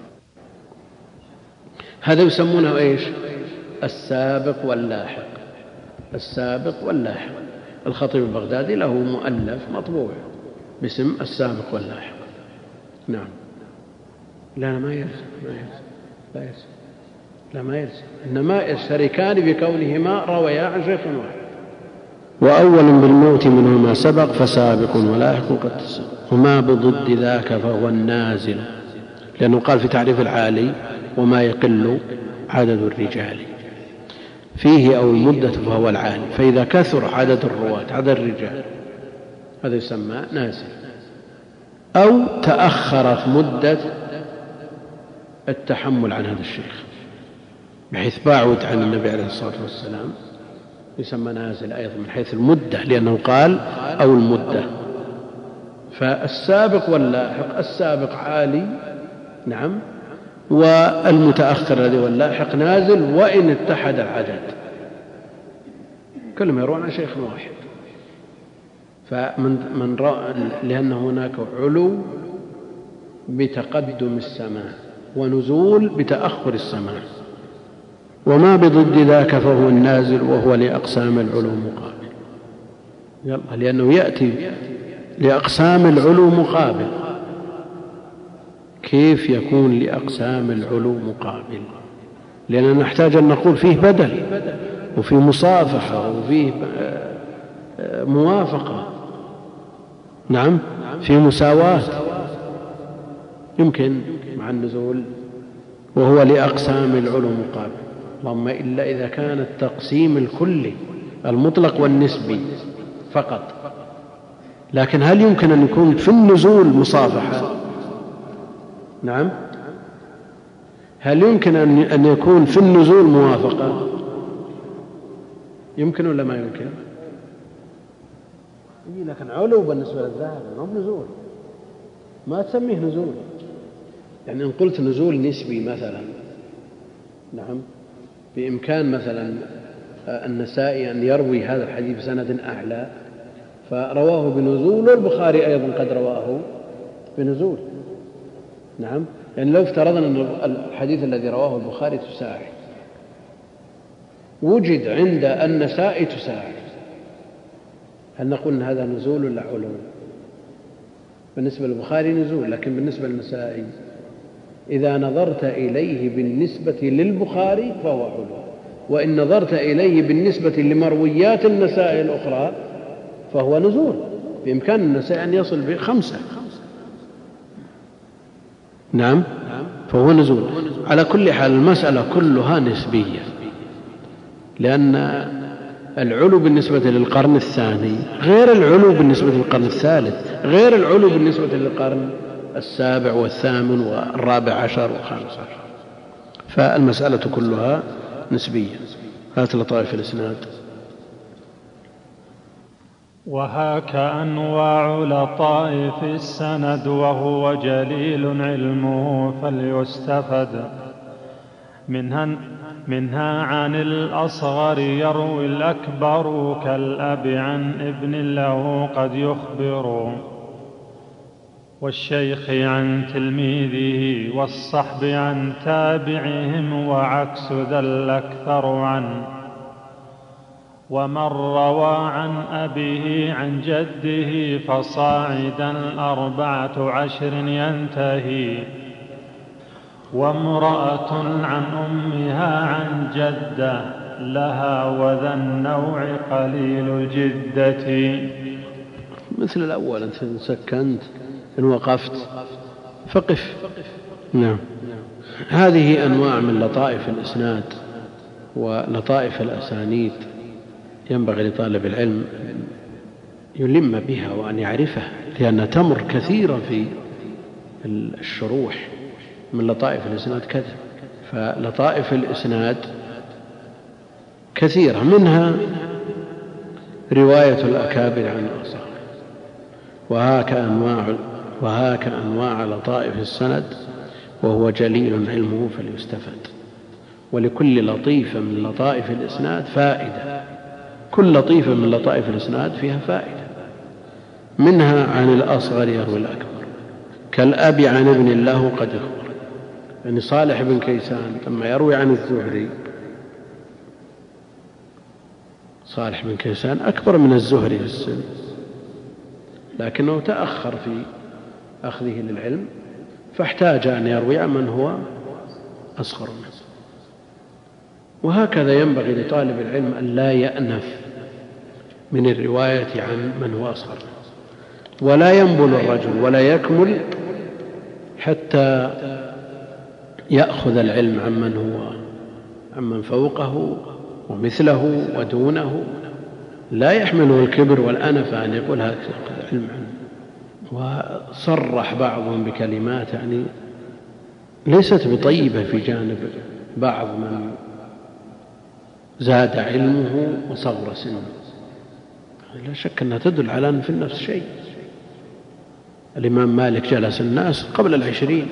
هذا يسمونه إيش؟ السابق واللاحق. السابق واللاحق. الخطيب البغدادي له مؤلف مطبوع باسم السابق واللاحق. نعم. لا ما يلزم إنما يشتركان بكونهما رويا عن شيخ واحد. وأول بالموت منهما سبق فسابق ولاحق قد تسبق، وما بضد ذاك فهو النازل، لأنه قال في تعريف العالي وما يقل عدد الرجال. فيه أو المدة فهو العالي. فإذا كثر عدد الرواة عدد الرجال هذا يسمى نازل. أو تأخرت مدة التحمل عن هذا الشيخ بحيث بعد عن النبي عليه الصلاة والسلام يسمى نازل أيضا من حيث المدة، لأنه قال أو المدة. فالسابق واللاحق، السابق عالي نعم، والمتأخر الذي واللاحق نازل وإن اتحد العدد، كلهم يروون عن شيخ واحد. فمن رأى لأن هناك علو بتقدم السماع ونزول بتأخر السماع، وما بضد ذاك فهو النازل وهو لأقسام العلو مقابل. لأنه يأتي لأقسام العلو مقابل. كيف يكون لأقسام العلو مقابل؟ لأننا نحتاج أن نقول فيه بدل وفيه مصافحة وفيه موافقة، نعم، فيه مساواة، يمكن مع النزول وهو لأقسام العلو مقابل. اللهم إلا إذا كان التقسيم الكلي المطلق والنسبي فقط. لكن هل يمكن أن يكون في النزول مصافحة؟ نعم. هل يمكن أن يكون في النزول موافقة؟ يمكن ولا ما يمكن؟ لكن علو بالنسبة للذهب ما بنزول، ما تسميه نزول. يعني إن قلت نزول نسبي مثلا، نعم، بإمكان مثلا النسائي أن يروي هذا الحديث بسند أعلى فرواه بنزول، والبخاري أيضا قد رواه بنزول، نعم. يعني لو افترضنا أن الحديث الذي رواه البخاري تساعد وجد عند النسائي تساعد، هل نقول أن هذا نزول ولا علو؟ بالنسبة للبخاري نزول، لكن بالنسبة للنسائي إذا نظرت إليه بالنسبة للبخاري فهو علو، وإن نظرت إليه بالنسبة لمرويات النسائي الأخرى فهو نزول. بإمكان النسائي أن يصل ب5، نعم، فهو نزول. على كل حال المسألة كلها نسبية، لأن العلو بالنسبة للقرن الثاني غير العلو بالنسبة للقرن الثالث، غير العلو بالنسبة للقرن السابع والثامن والرابع عشر والخامس عشر. فالمسألة كلها نسبية. هات لطائف الإسناد. وهاك أنواع لطائف السند وهو جليل علمه فليستفد منها عن الأصغر يروي الأكبر كالأب عن ابن له قد يخبر، والشيخ عن تلميذه والصحب عن تابعهم وعكس ذا الأكثر عنه. ومن روى عن أبيه عن جده فصاعدا 14 ينتهي، وامرأة عن أمها عن جدة لها وذا النوع قليل الجدة. مثل الأول، أنت سكنت إن وقفت فقف. نعم. هذه أنواع من لطائف الإسناد ولطائف الأسانيد ينبغي لطالب العلم يلم بها وأن يعرفها، لأنها تمر كثيرا في الشروح. من لطائف الإسناد كذا، فلطائف الإسناد كثيرة، منها رواية الأكابر عن الأصغر. وهاك أنواع لطائف السند وهو جليل علمه فليستفد. ولكل لطيفة من لطائف الإسناد فائدة، كل لطيفة من لطائف الإسناد فيها فائدة. منها عن الأصغر يروي الأكبر كالأب عن ابن له قد يخبر. يعني صالح بن كيسان لما يروي عن الزهري، صالح بن كيسان أكبر من الزهري في السن، لكنه تأخر في أخذه للعلم فاحتاج أن يروي عن من هو أصغر منه. وهكذا ينبغي لطالب العلم أن لا يأنف من الرواية عن من هو أصغر منه، ولا ينبل الرجل ولا يكمل حتى يأخذ العلم عمن فوقه ومثله ودونه لا يحمله الكبر والأنفة أن يقول هذا علم عنه. وصرح بعضهم بكلمات يعني ليست بطيبة في جانب بعض من زاد علمه وصغر سنه. لا شك أنها تدل على أن في النفس شيء. الإمام مالك جلس الناس قبل 20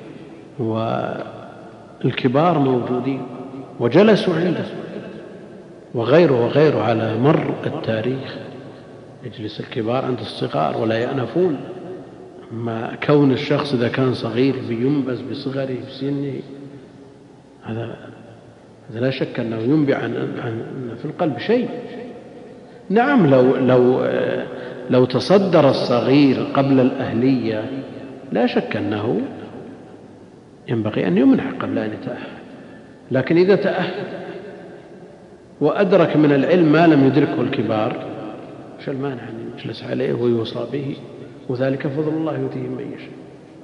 والكبار موجودين وجلسوا عنده، وغيره على مر التاريخ يجلس الكبار عند الصغار ولا يأنفون. أما كون الشخص إذا كان صغير بينبذ بصغره بسنه، هذا لا شك أنه ينبع عن في القلب شيء. نعم، لو تصدر الصغير قبل الأهلية لا شك أنه ينبغي أن يمنع قبل أن يتأهل، لكن إذا تأهل وأدرك من العلم ما لم يدركه الكبار مش المانع أن يجلس عليه ويوصى به، وذلك فضل الله يؤتيه من يشاء.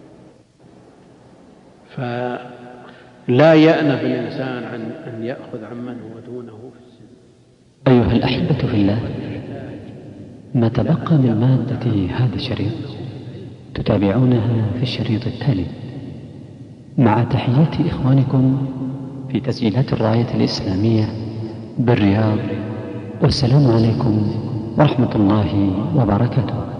فلا يأنف الإنسان عن أن يأخذ عمن هو دونه في السن. أيها الأحبة في الله، ما تبقى من مادة هذا الشريط تتابعونها في الشريط التالي، مع تحيات إخوانكم في تسجيلات الراية الإسلامية بالرياض، والسلام عليكم ورحمة الله وبركاته.